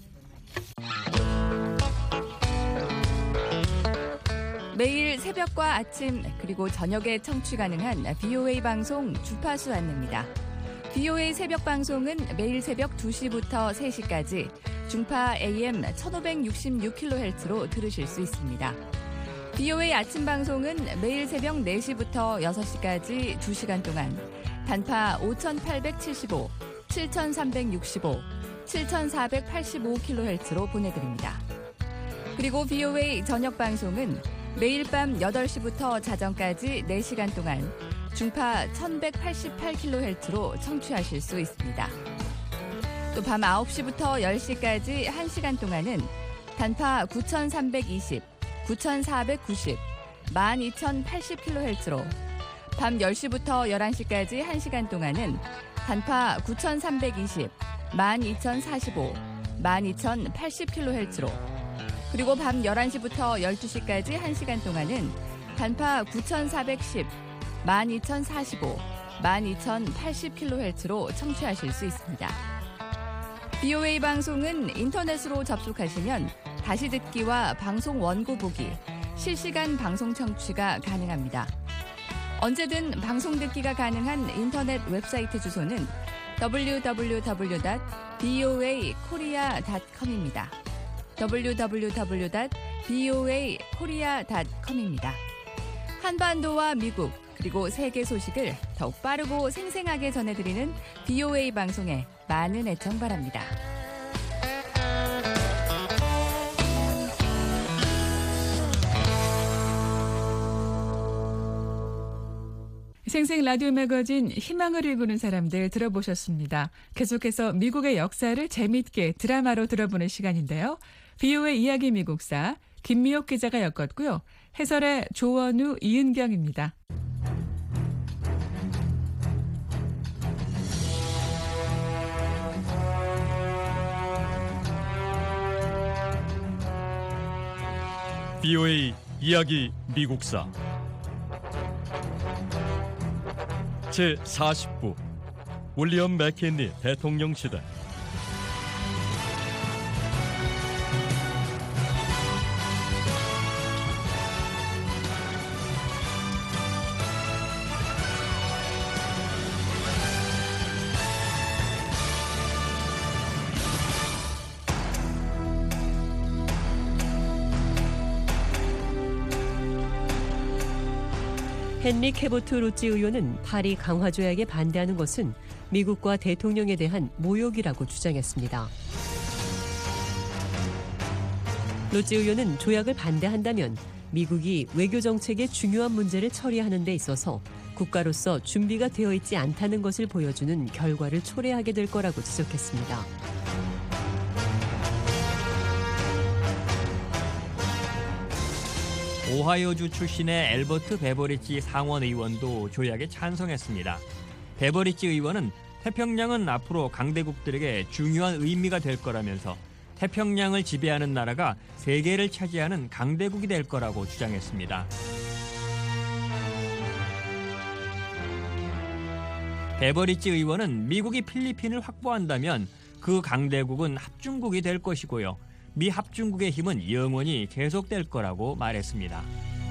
매일 새벽과 아침 그리고 저녁에 청취 가능한 비오에이 방송 주파수 안내입니다. 비오에이 새벽 방송은 매일 새벽 두 시부터 세 시까지 중파 에이엠 천오백육십육 킬로헤르츠로 들으실 수 있습니다. 비오에이 아침 방송은 매일 새벽 네 시부터 여섯 시까지 두 시간 동안 단파 오천팔백칠십오, 칠천삼백육십오, 칠천사백팔십오 킬로헤르츠로 보내드립니다. 그리고 비오에이 저녁 방송은 매일 밤 여덟 시부터 자정까지 네 시간 동안 중파 천백팔십팔 킬로헤르츠로 청취하실 수 있습니다. 또 밤 아홉 시부터 열 시까지 한 시간 동안은 단파 구천삼백이십, 구천사백구십, 만 이천팔십 킬로헤르츠로 밤 열 시부터 열한 시까지 한 시간 동안은 단파 구천삼백이십, 만 이천사십오, 만 이천팔십 킬로헤르츠로 그리고 밤 열한 시부터 열두 시까지 한 시간 동안은 단파 구천사백십, 만 이천사십오, 만 이천팔십 킬로헤르츠로 청취하실 수 있습니다. 비오에이 방송은 인터넷으로 접속하시면 다시 듣기와 방송 원고 보기, 실시간 방송 청취가 가능합니다. 언제든 방송 듣기가 가능한 인터넷 웹사이트 주소는 더블유 더블유 더블유 닷 비오에이 코리아 닷 컴입니다. 더블유 더블유 더블유 닷 비오에이 코리아 닷 컴입니다. 한반도와 미국 그리고 세계 소식을 더욱 빠르고 생생하게 전해드리는 비오에이 방송에 많은 애청 바랍니다. 생생 라디오 매거진 희망을 일구는 사람들 들어보셨습니다. 계속해서 미국의 역사를 재미있게 드라마로 들어보는 시간인데요. 비오에이 이야기 미국사 김미옥 기자가 엮었고요. 해설의 조원우, 이은경입니다. 비오에이 이야기 미국사 제사십 부 윌리엄 맥킨리 대통령 시대. 헨리 캐보트 로치 의원은 파리 강화 조약에 반대하는 것은 미국과 대통령에 대한 모욕이라고 주장했습니다. 로치 의원은 조약을 반대한다면 미국이 외교 정책의 중요한 문제를 처리하는 데 있어서 국가로서 준비가 되어 있지 않다는 것을 보여주는 결과를 초래하게 될 거라고 지적했습니다. 오하이오주 출신의 엘버트 베버리지 상원 의원도 조약에 찬성했습니다. 베버리지 의원은 태평양은 앞으로 강대국들에게 중요한 의미가 될 거라면서 태평양을 지배하는 나라가 세계를 차지하는 강대국이 될 거라고 주장했습니다. 베버리지 의원은 미국이 필리핀을 확보한다면 그 강대국은 합중국이 될 것이고요. 미 합중국의 힘은 영원히 계속될 거라고 말했습니다.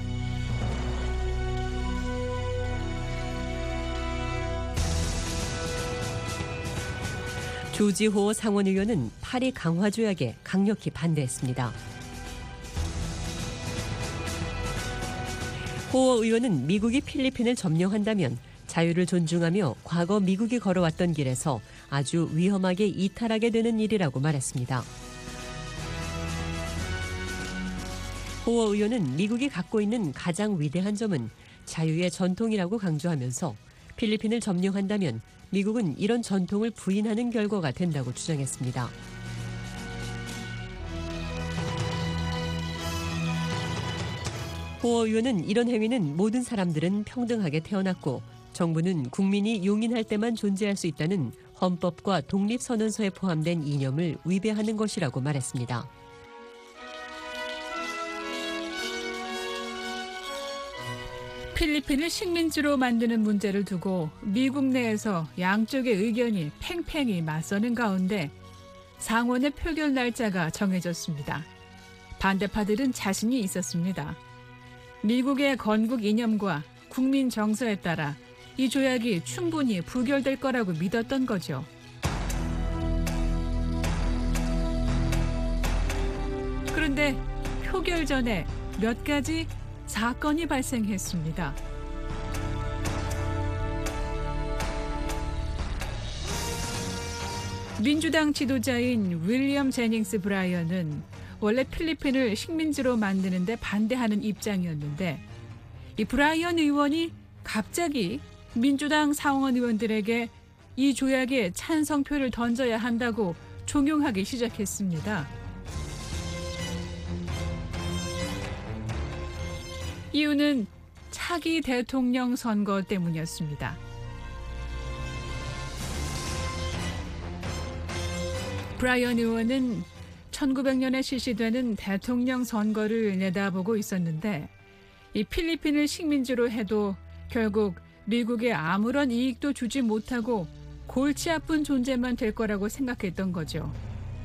조지 호 상원의원은 파리 강화 조약에 강력히 반대했습니다. 호 의원은 미국이 필리핀을 점령한다면 자유를 존중하며 과거 미국이 걸어왔던 길에서 아주 위험하게 이탈하게 되는 일이라고 말했습니다. 호 의원은 미국이 갖고 있는 가장 위대한 점은 자유의 전통이라고 강조하면서 필리핀을 점령한다면 미국은 이런 전통을 부인하는 결과가 된다고 주장했습니다. 호 의원은 이런 행위는 모든 사람들은 평등하게 태어났고 정부는 국민이 용인할 때만 존재할 수 있다는 헌법과 독립선언서에 포함된 이념을 위배하는 것이라고 말했습니다. 필리핀을 식민지로 만드는 문제를 두고 미국 내에서 양쪽의 의견이 팽팽히 맞서는 가운데 상원의 표결 날짜가 정해졌습니다. 반대파들은 자신이 있었습니다. 미국의 건국 이념과 국민 정서에 따라 이 조약이 충분히 부결될 거라고 믿었던 거죠. 그런데 표결 전에 몇 가지 사건이 발생했습니다. 민주당 지도자인 윌리엄 제닝스 브라이언은 원래 필리핀을 식민지로 만드는 데 반대하는 입장이었는데 이 브라이언 의원이 갑자기 민주당 상원 의원들에게 이 조약에 찬성표를 던져야 한다고 종용하기 시작했습니다. 이유는 차기 대통령 선거 때문이었습니다. 브라이언 의원은 천구백 년에 실시되는 대통령 선거를 내다보고 있었는데 이 필리핀을 식민지로 해도 결국 미국에 아무런 이익도 주지 못하고 골치 아픈 존재만 될 거라고 생각했던 거죠.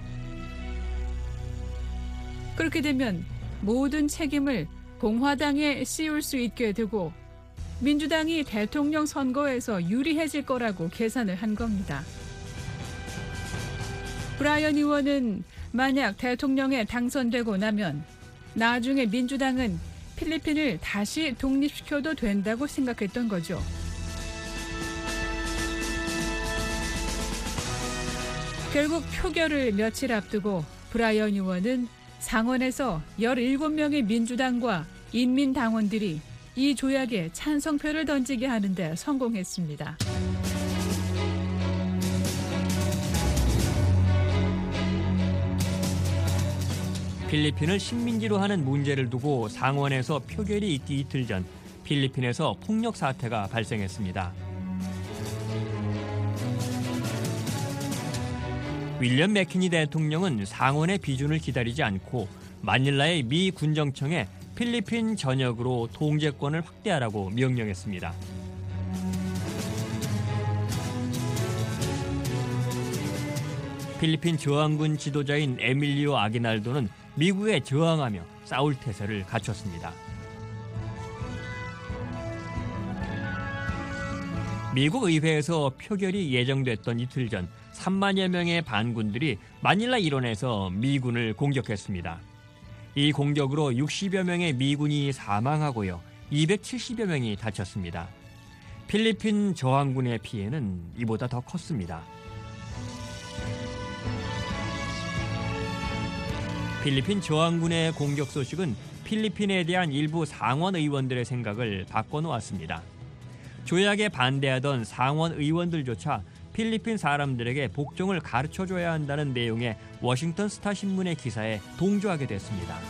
그렇게 되면 모든 책임을 공화당에 씌울 수 있게 되고 민주당이 대통령 선거에서 유리해질 거라고 계산을 한 겁니다. 브라이언 의원은 만약 대통령에 당선되고 나면 나중에 민주당은 필리핀을 다시 독립시켜도 된다고 생각했던 거죠. 결국 표결을 며칠 앞두고 브라이언 의원은 상원에서 열일곱 명의 민주당과 인민당원들이 이 조약에 찬성표를 던지게 하는데 성공했습니다. 필리핀을 식민지로 하는 문제를 두고 상원에서 표결이 있기 이틀 전 필리핀에서 폭력 사태가 발생했습니다. 윌리엄 맥키니 대통령은 상원의 비준을 기다리지 않고 마닐라의 미 군정청에 필리핀 전역으로 통제권을 확대하라고 명령했습니다. 필리핀 저항군 지도자인 에밀리오 아기날도는 미국에 저항하며 싸울 태세를 갖췄습니다. 미국 의회에서 표결이 예정됐던 이틀 전 삼만여 명의 반군들이 마닐라 일원에서 미군을 공격했습니다. 이 공격으로 육십여 명의 미군이 사망하고요, 이백칠십여 명이 다쳤습니다. 필리핀 저항군의 피해는 이보다 더 컸습니다. 필리핀 저항군의 공격 소식은 필리핀에 대한 일부 상원 의원들의 생각을 바꿔놓았습니다. 조약에 반대하던 상원 의원들조차 필리핀 사람들에게 복종을 가르쳐줘야 한다는 내용의 워싱턴 스타 신문의 기사에 동조하게 됐습니다.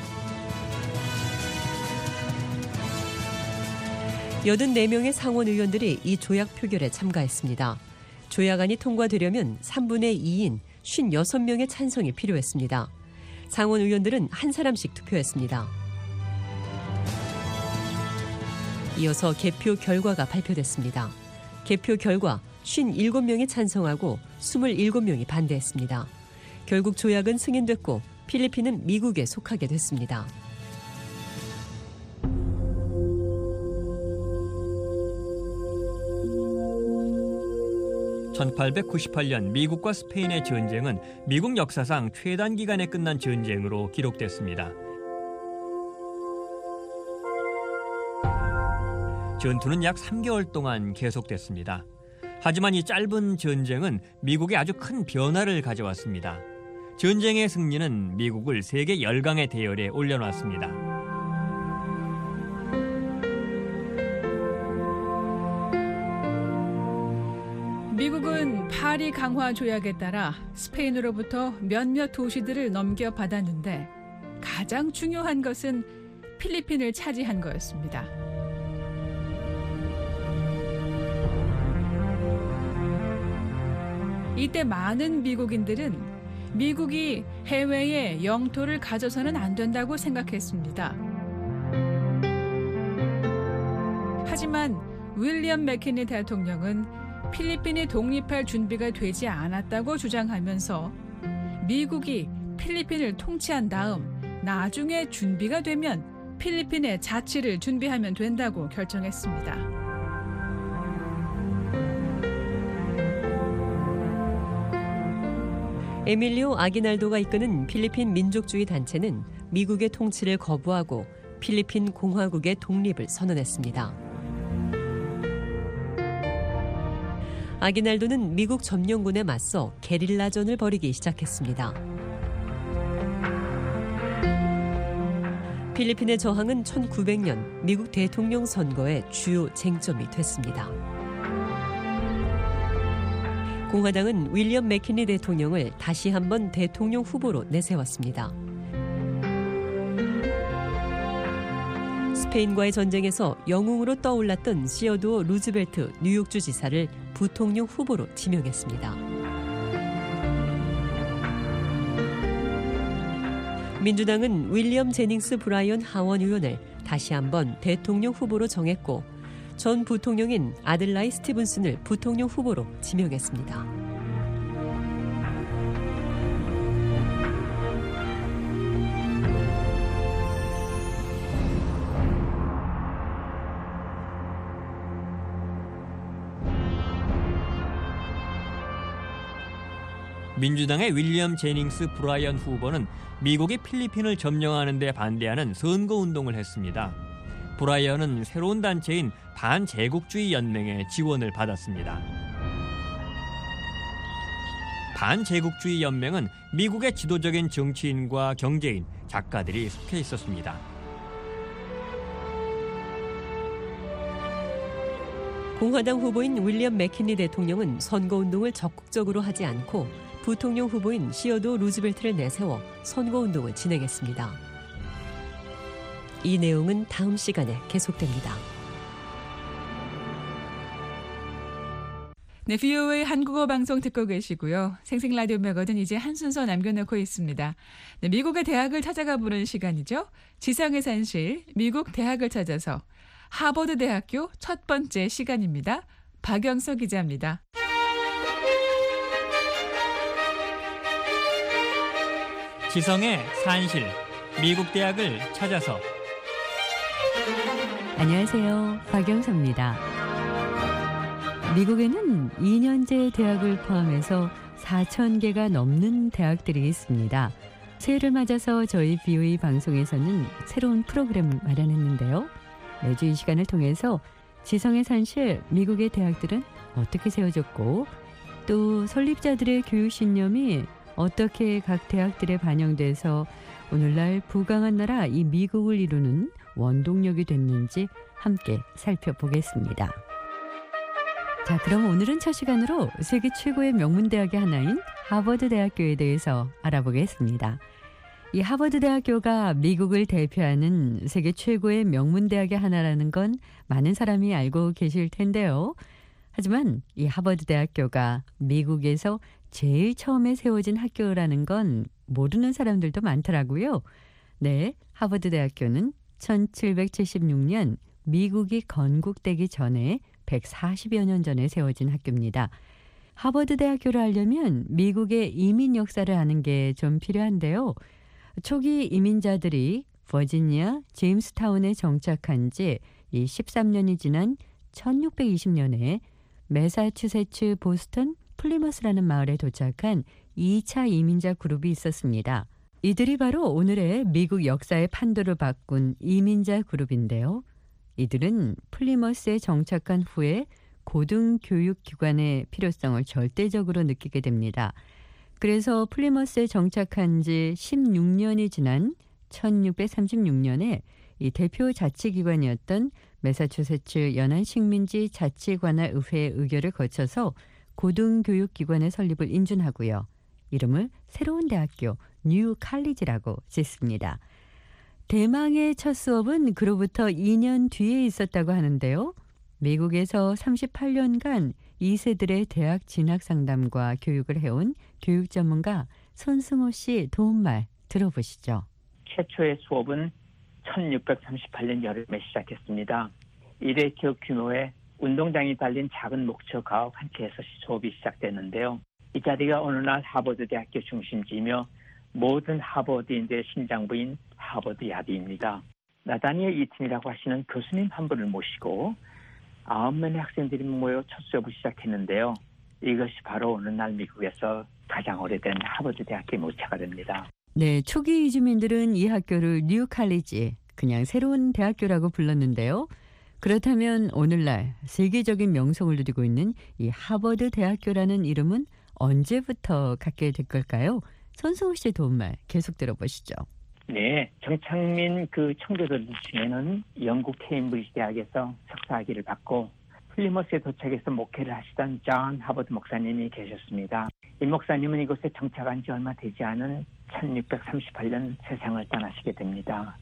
여든네 명의 상원 의원들이 이 조약 표결에 참가했습니다. 조약안이 통과되려면 삼분의 이인 오십육 명의 찬성이 필요했습니다. 상원 의원들은 한 사람씩 투표했습니다. 이어서 개표 결과가 발표됐습니다. 개표 결과 오십칠 명이 찬성하고 이십칠 명이 반대했습니다. 결국 조약은 승인됐고 필리핀은 미국에 속하게 됐습니다. 천팔백구십팔 년 미국과 스페인의 전쟁은 미국 역사상 최단 기간에 끝난 전쟁으로 기록됐습니다. 전투는 약 삼 개월 동안 계속됐습니다. 하지만 이 짧은 전쟁은 미국에 아주 큰 변화를 가져왔습니다. 전쟁의 승리는 미국을 세계 열강의 대열에 올려놨습니다. 미국은 파리 강화 조약에 따라 스페인으로부터 몇몇 도시들을 넘겨받았는데 가장 중요한 것은 필리핀을 차지한 거였습니다. 이때 많은 미국인들은 미국이 해외에 영토를 가져서는 안 된다고 생각했습니다. 하지만 윌리엄 맥킨리 대통령은 필리핀이 독립할 준비가 되지 않았다고 주장하면서 미국이 필리핀을 통치한 다음 나중에 준비가 되면 필리핀의 자치를 준비하면 된다고 결정했습니다. 에밀리오 아기날도가 이끄는 필리핀 민족주의 단체는 미국의 통치를 거부하고 필리핀 공화국의 독립을 선언했습니다. 아기날도는 미국 점령군에 맞서 게릴라전을 벌이기 시작했습니다. 필리핀의 저항은 천구백 년 미국 대통령 선거의 주요 쟁점이 됐습니다. 공화당은 윌리엄 맥킨리 대통령을 다시 한번 대통령 후보로 내세웠습니다. 스페인과의 전쟁에서 영웅으로 떠올랐던 시어도어 루즈벨트 뉴욕주 지사를 부통령 후보로 지명했습니다. 민주당은 윌리엄 제닝스 브라이언 하원 의원을 다시 한번 대통령 후보로 정했고 전 부통령인 아들라이 스티븐슨을 부통령 후보로 지명했습니다. 민주당의 윌리엄 제닝스 브라이언 후보는 미국이 필리핀을 점령하는 데 반대하는 선거운동을 했습니다. 브라이언은 새로운 단체인 반제국주의 연맹의 지원을 받았습니다. 반제국주의 연맹은 미국의 지도적인 정치인과 경제인, 작가들이 속해 있었습니다. 공화당 후보인 윌리엄 맥킨리 대통령은 선거운동을 적극적으로 하지 않고 부통령 후보인 시어도어 루즈벨트를 내세워 선거운동을 진행했습니다. 이 내용은 다음 시간에 계속됩니다. 네, 비오에이 한국어 방송 듣고 계시고요. 생생 라디오 매거진 이제 한 순서 남겨놓고 있습니다. 네, 미국의 대학을 찾아가 보는 시간이죠. 지성의 산실, 미국 대학을 찾아서 하버드 대학교 첫 번째 시간입니다. 박영서 기자입니다. 지성의 산실, 미국 대학을 찾아서. 안녕하세요. 박영서입니다. 미국에는 이 년제 대학을 포함해서 사천 개가 넘는 대학들이 있습니다. 새해를 맞아서 저희 비오에이 방송에서는 새로운 프로그램을 마련했는데요. 매주 이 시간을 통해서 지성의 산실, 미국의 대학들은 어떻게 세워졌고 또 설립자들의 교육신념이 어떻게 각 대학들에 반영돼서 오늘날 부강한 나라 이 미국을 이루는 원동력이 됐는지 함께 살펴보겠습니다. 자, 그럼 오늘은 첫 시간으로 세계 최고의 명문대학의 하나인 하버드 대학교에 대해서 알아보겠습니다. 이 하버드 대학교가 미국을 대표하는 세계 최고의 명문대학의 하나라는 건 많은 사람이 알고 계실 텐데요. 하지만 이 하버드 대학교가 미국에서 제일 처음에 세워진 학교라는 건 모르는 사람들도 많더라고요. 네, 하버드 대학교는 천칠백칠십육 년 미국이 건국되기 전에 백사십여 년 전에 세워진 학교입니다. 하버드 대학교를 알려면 미국의 이민 역사를 아는 게 좀 필요한데요. 초기 이민자들이 버지니아 제임스타운에 정착한 지 이 십삼 년이 지난 천육백이십 년에 매사추세츠 보스턴 플리머스라는 마을에 도착한 이 차 이민자 그룹이 있었습니다. 이들이 바로 오늘의 미국 역사의 판도를 바꾼 이민자 그룹인데요. 이들은 플리머스에 정착한 후에 고등교육기관의 필요성을 절대적으로 느끼게 됩니다. 그래서 플리머스에 정착한 지 십육 년이 지난 천육백삼십육 년에 이 대표 자치기관이었던 매사추세츠 연안식민지 자치관할의회의 의결을 거쳐서 고등교육기관의 설립을 인준하고요. 이름을 새로운 대학교 뉴 칼리지라고 짓습니다. 대망의 첫 수업은 그로부터 이 년 뒤에 있었다고 하는데요. 미국에서 삼십팔 년간 이 세들의 대학 진학 상담과 교육을 해온 교육 전문가 손승호 씨 도움말 들어보시죠. 최초의 수업은 천육백삼십팔 년 여름에 시작했습니다. 이래 기업 규모의 운동장이 달린 작은 목초 가옥 한 채에서 수업이 시작됐는데요. 이 자리가 어느 날 하버드 대학교 중심지이며 모든 하버드인들의 심장부인 하버드 야드입니다. 나다니엘 이튼이라고 하시는 교수님 한 분을 모시고 아홉 명의 학생들이 모여 첫 수업을 시작했는데요. 이것이 바로 어느 날 미국에서 가장 오래된 하버드 대학교의 모차가 됩니다. 네, 초기 이주민들은 이 학교를 뉴 칼리지, 그냥 새로운 대학교라고 불렀는데요. 그렇다면 오늘날 세계적인 명성을 누리고 있는 이 하버드 대학교라는 이름은 언제부터 갖게 될 걸까요? 손승호 씨의 도움말 계속 들어보시죠. 네, 정착민 그 청교도들 중에는 영국 케임브리지 대학에서 석사학위를 받고 플리머스에 도착해서 목회를 하시던 존 하버드 목사님이 계셨습니다. 이 목사님은 이곳에 정착한 지 얼마 되지 않은 천육백삼십팔 년 세상을 떠나시게 됩니다.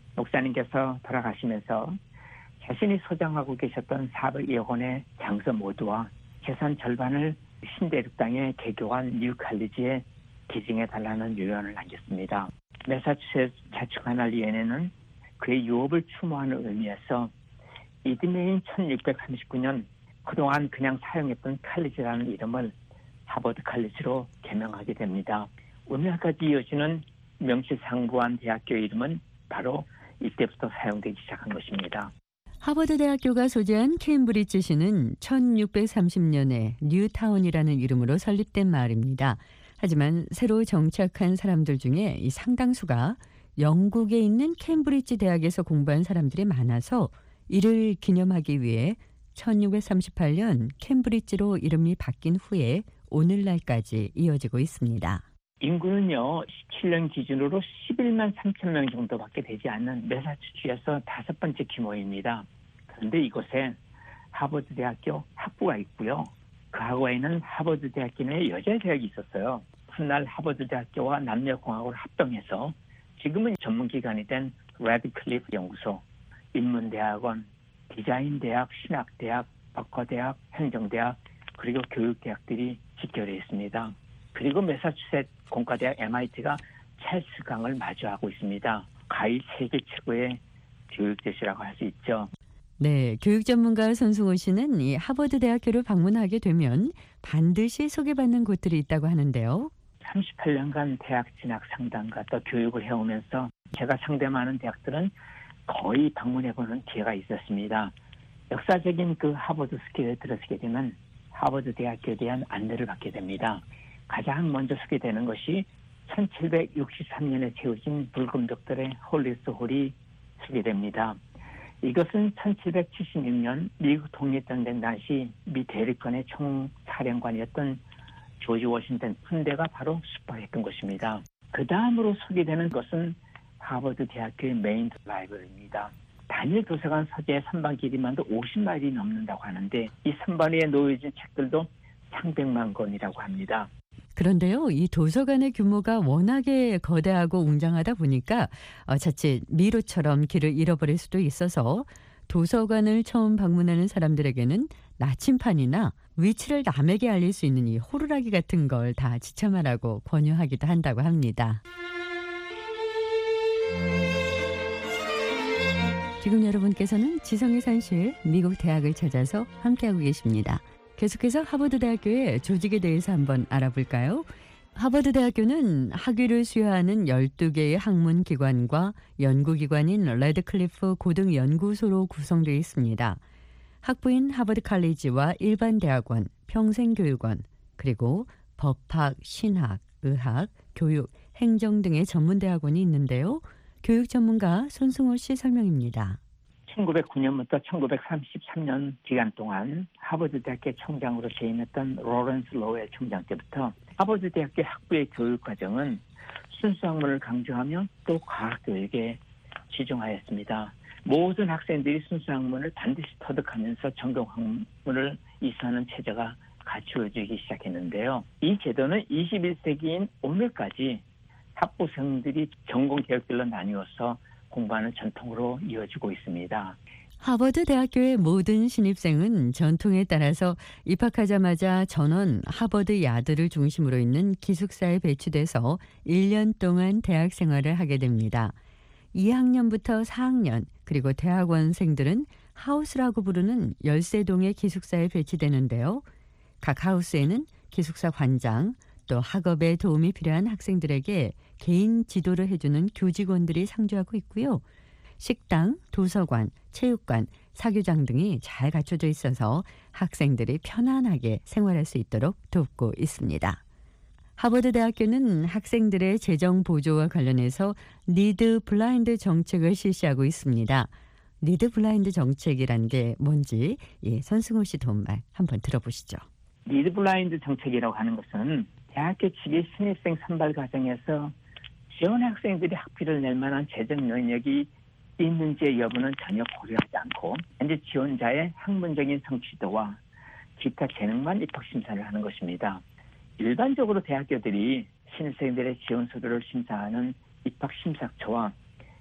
목사님께서 돌아가시면서 자신이 소장하고 계셨던 사백여 원의 장서 모두와 재산 절반을 신대륙 땅에 개교한 뉴 칼리지에 기증해달라는 유언을 남겼습니다. 매사추세츠 자치관할위원회는 그의 유업을 추모하는 의미에서 이듬해인 천육백삼십구 년 그동안 그냥 사용했던 칼리지라는 이름을 하버드 칼리지로 개명하게 됩니다. 오늘까지 이어지는 명실상부한 대학교 이름은 바로 이때부터 사용되기 시작한 것입니다. 하버드 대학교가 소재한 케임브리지시는 천육백삼십 년에 뉴타운이라는 이름으로 설립된 마을입니다. 하지만 새로 정착한 사람들 중에 이 상당수가 영국에 있는 케임브리지 대학에서 공부한 사람들이 많아서 이를 기념하기 위해 천육백삼십팔 년 캠브리지로 이름이 바뀐 후에 오늘날까지 이어지고 있습니다. 인구는요, 십칠 년 기준으로 십일만 삼천 명 정도밖에 되지 않는 매사추세츠에서 다섯 번째 규모입니다. 그런데 이곳에 하버드 대학교 학부가 있고요. 그 학과에는 하버드 대학교 내 여자 대학이 있었어요. 훗날 하버드 대학교와 남녀공학을 합병해서 지금은 전문기관이 된 레드클리프 연구소, 인문대학원, 디자인대학, 신학대학, 법과대학, 행정대학, 그리고 교육대학들이 직결해 있습니다. 그리고 매사추세츠 공과대학 엠아이티가 찰스 강을 마주하고 있습니다. 가히 세계 최고의 교육도시라고 할 수 있죠. 네, 교육 전문가 손승호 씨는 이 하버드 대학교를 방문하게 되면 반드시 소개받는 곳들이 있다고 하는데요. 삼십팔 년간 대학 진학 상담과 또 교육을 해오면서 제가 상대 많은 대학들은 거의 방문해보는 기회가 있었습니다. 역사적인 그 하버드 스킬에 들어서게 되면 하버드 대학교에 대한 안내를 받게 됩니다. 가장 먼저 소개되는 것이 천칠백육십삼 년에 세워진 불금족들의 홀리스 홀이 소개됩니다. 이것은 천칠백칠십육 년 미국 독립전쟁 당시 미 대륙간의 총사령관이었던 조지 워싱턴 군대가 바로 숙박했던 것입니다. 그 다음으로 소개되는 것은 하버드 대학교의 메인 라이브러리입니다. 단일 도서관 서재 선반 길이만도 오십 마일이 넘는다고 하는데 이 선반 위에 놓여진 책들도 삼백만 권이라고 합니다. 그런데요, 이 도서관의 규모가 워낙에 거대하고 웅장하다 보니까 어, 자칫 미로처럼 길을 잃어버릴 수도 있어서 도서관을 처음 방문하는 사람들에게는 나침판이나 위치를 남에게 알릴 수 있는 이 호루라기 같은 걸 다 지참하라고 권유하기도 한다고 합니다. 지금 여러분께서는 지성의 산실 미국 대학을 찾아서 함께하고 계십니다. 계속해서 하버드 대학교의 조직에 대해서 한번 알아볼까요? 하버드 대학교는 학위를 수여하는 열두 개의 학문기관과 연구기관인 레드클리프 고등연구소로 구성되어 있습니다. 학부인 하버드 칼리지와 일반 대학원, 평생교육원, 그리고 법학, 신학, 의학, 교육, 행정 등의 전문대학원이 있는데요. 교육 전문가 손승호 씨 설명입니다. 천구백구 년부터 천구백삼십삼 년 기간 동안 하버드 대학교 총장으로 재임했던 로렌스 로웰 총장 때부터 하버드 대학교 학부의 교육 과정은 순수 학문을 강조하며 또 과학 교육에 치중하였습니다. 모든 학생들이 순수 학문을 반드시 터득하면서 전공 학문을 이수하는 체제가 갖추어지기 시작했는데요. 이 제도는 이십일 세기인 오늘까지 학부생들이 전공 계열별로 나뉘어서 공부하는 전통으로 이어지고 있습니다. 하버드 대학교의 모든 신입생은 전통에 따라서 입학하자마자 전원 하버드 야드를 중심으로 있는 기숙사에 배치돼서 일 년 동안 대학 생활을 하게 됩니다. 이 학년부터 사 학년 그리고 대학원생들은 하우스라고 부르는 열세 동의 기숙사에 배치되는데요. 각 하우스에는 기숙사 관장, 또 학업에 도움이 필요한 학생들에게 개인 지도를 해주는 교직원들이 상주하고 있고요. 식당, 도서관, 체육관, 사교장 등이 잘 갖춰져 있어서 학생들이 편안하게 생활할 수 있도록 돕고 있습니다. 하버드 대학교는 학생들의 재정 보조와 관련해서 니드 블라인드 정책을 실시하고 있습니다. 니드 블라인드 정책이란 게 뭔지 예, 손승호 씨 도움말 한번 들어보시죠. 니드 블라인드 정책이라고 하는 것은 대학교 측의 신입생 선발 과정에서 지원 학생들이 학비를 낼 만한 재정 능력이 있는지의 여부는 전혀 고려하지 않고 현재 지원자의 학문적인 성취도와 기타 재능만 입학 심사를 하는 것입니다. 일반적으로 대학교들이 신입생들의 지원 서류를 심사하는 입학 심사처와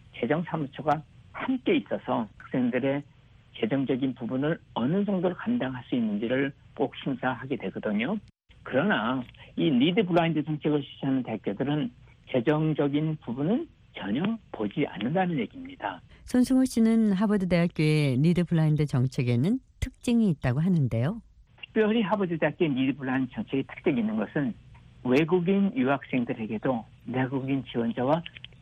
재정사무처가 함께 있어서 학생들의 재정적인 부분을 어느 정도로 감당할 수 있는지를 꼭 심사하게 되거든요. 그러나 이 니드 블라인드 정책을 실시하는 대학교들은 재정적인 부분은 전혀 보지 않는다는 얘기입니다. 손승호 씨는 하버드 대학교의 니드 블라인드 정책에는 특징이 있다고 하는데요. 특별히 하버드 대학교의 니드 블라인드 정책의 특징이 있는 것은 외국인 유학생들에게도 내국인 지원자와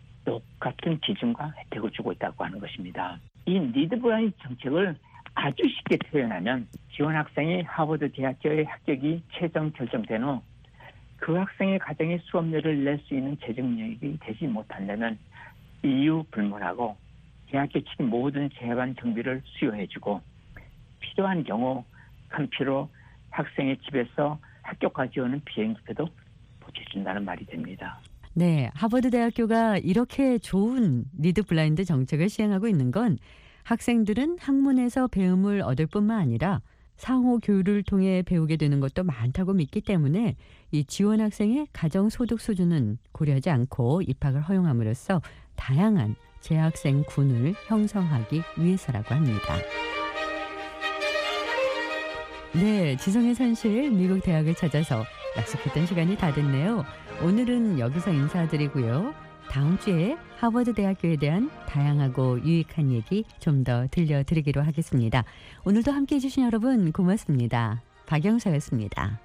똑같은 기준과 혜택을 주고 있다고 하는 것입니다. 이 니드 블라인드 정책을 아주 쉽게 표현하면 지원 학생이 하버드 대학교의 합격이 최종 결정된 후 그 학생의 가정의 수업료를 낼 수 있는 재정력이 되지 못한다면 이유 불문하고 대학교 측 모든 재반 경비를 수여해주고 필요한 경우 한피로 학생의 집에서 학교까지 오는 비행기표도 보태준다는 말이 됩니다. 네, 하버드 대학교가 이렇게 좋은 니드 블라인드 정책을 시행하고 있는 건 학생들은 학문에서 배움을 얻을 뿐만 아니라 상호 교류를 통해 배우게 되는 것도 많다고 믿기 때문에 이 지원 학생의 가정 소득 수준은 고려하지 않고 입학을 허용함으로써 다양한 재학생 군을 형성하기 위해서라고 합니다. 네, 지성의 산실 미국 대학을 찾아서 약속했던 시간이 다 됐네요. 오늘은 여기서 인사드리고요. 다음 주에 하버드 대학교에 대한 다양하고 유익한 얘기 좀 더 들려드리기로 하겠습니다. 오늘도 함께해 주신 여러분 고맙습니다. 박영서였습니다.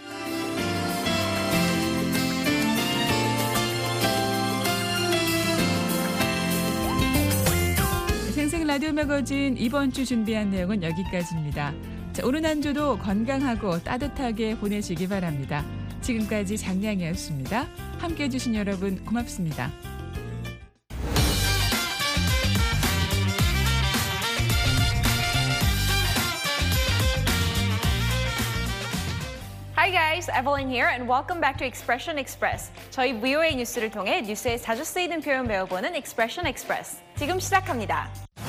생생 라디오 매거진 이번 주 준비한 내용은 여기까지입니다. 자, 오늘 한 주도 건강하고 따뜻하게 보내시기 바랍니다. 지금까지 장량이었습니다. 함께해 주신 여러분 고맙습니다. Hi guys, Evelyn here and welcome back to Expression Express. 저희 브이오에이 뉴스를 통해 뉴스에 자주 쓰이는 표현 배워보는 Expression Express. 지금 시작합니다.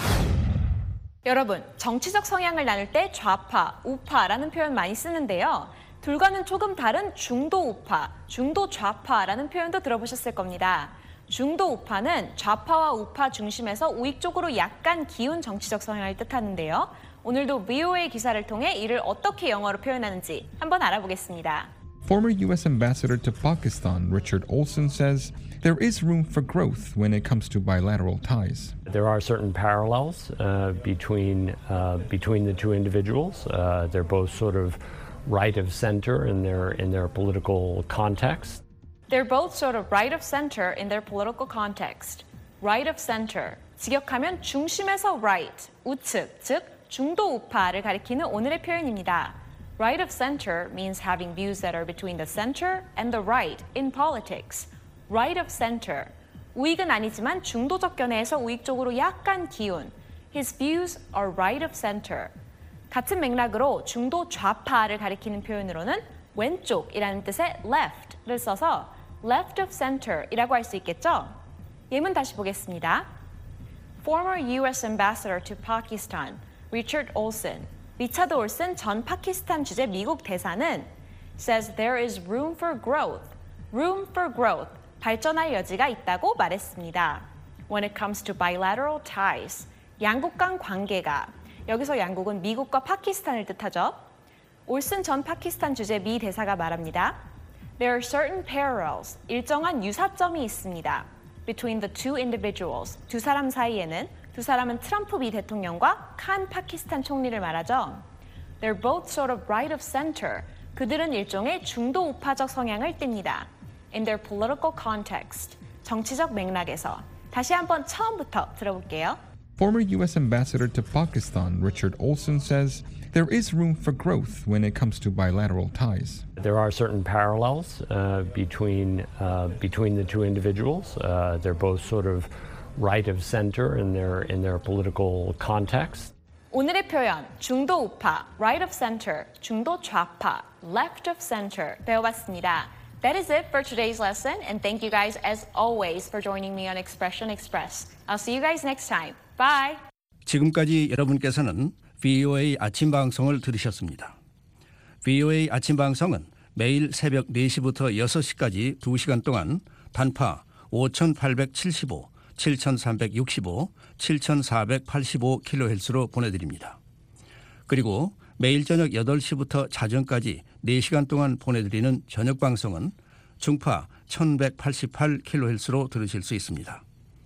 여러분, 정치적 성향을 나눌 때 좌파, 우파라는 표현 많이 쓰는데요. 둘과는 조금 다른 중도 우파, 중도 좌파라는 표현도 들어보셨을 겁니다. 중도 우파는 좌파와 우파 중심에서 우익 쪽으로 약간 기운 정치적 성향을 뜻하는데요. 오늘도 브이오에이 기사를 통해 이를 어떻게 영어로 표현하는지 한번 알아보겠습니다. Former U S Ambassador to Pakistan, Richard Olson, says there is room for growth when it comes to bilateral ties. There are certain parallels uh, between uh, between the two individuals. Uh, they're both sort of right of center in their in their political context. They're both sort of right of center in their political context. Right of center. 직역하면 중심에서 right, 우측, 즉 중도 우파를 가리키는 오늘의 표현입니다. Right of center means having views that are between the center and the right in politics. Right of center. 우익은 아니지만 중도적 견해에서 우익 쪽으로 약간 기운. His views are right of center. 같은 맥락으로 중도 좌파를 가리키는 표현으로는 왼쪽이라는 뜻의 left를 써서 left of center이라고 할 수 있겠죠? 예문 다시 보겠습니다. Former U S Ambassador to Pakistan, Richard Olson, 리차드 올슨 전 파키스탄 주재 미국 대사는 says there is room for growth, room for growth, 발전할 여지가 있다고 말했습니다. When it comes to bilateral ties, 양국 간 관계가, 여기서 양국은 미국과 파키스탄을 뜻하죠. 올슨 전 파키스탄 주재 미 대사가 말합니다. There are certain parallels, 일정한 유사점이 있습니다. Between the two individuals, 두 사람 사이에는, 두 사람은 트럼프 미 대통령과 칸 파키스탄 총리를 말하죠. They're both sort of right of center. 그들은 일종의 중도 우파적 성향을 띱니다. In their political context, 정치적 맥락에서. 다시 한번 처음부터 들어볼게요. Former U S Ambassador to Pakistan, Richard Olson, says there is room for growth when it comes to bilateral ties. There are certain parallels uh, between uh, between the two individuals. Uh, they're both sort of right of center in their in their political context. 오늘의 표현 중도 우파, right of center, 중도 좌파, left of center 배워봤습니다. That is it for today's lesson, and thank you guys as always for joining me on Expression Express. I'll see you guys next time. Bye. 지금까지 여러분께서는 브이오에이 아침 방송을 들으셨습니다. 브이오에이 아침 방송은 매일 새벽 네 시부터 여섯 시까지 두 시간 동안 단파 오천팔백칠십오, 칠천삼백육십오, 칠천사백팔십오 킬로헤르츠로 보내드립니다. 그리고 매일 저녁 여덟 시부터 자정까지 네 시간 동안 보내드리는 저녁 방송은 중파 천백팔십팔 킬로헤르츠로 들으실 수 있습니다.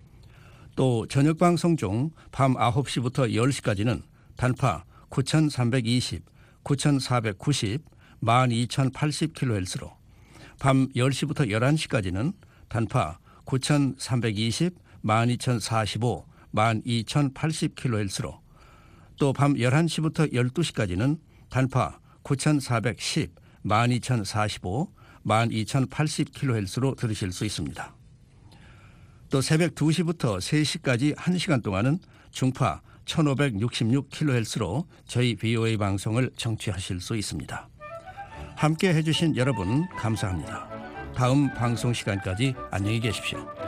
또 저녁 방송 중 밤 아홉 시부터 열 시까지는 단파 구천삼백이십, 구천사백구십, 만 이천팔십 킬로헤르츠로, 밤 열 시부터 열한 시까지는 단파 구천삼백이십, 만 이천사십오, 만 이천팔십 킬로헤르츠로, 또 밤 열한 시부터 열두 시까지는 단파 구천사백십, 만 이천사십오, 만 이천팔십 킬로헤르츠로 들으실 수 있습니다. 또 새벽 두 시부터 세 시까지 한 시간 동안은 중파 천오백육십육 킬로헤르츠로 저희 브이오에이 방송을 청취하실 수 있습니다. 함께 해주신 여러분 감사합니다. 다음 방송 시간까지 안녕히 계십시오.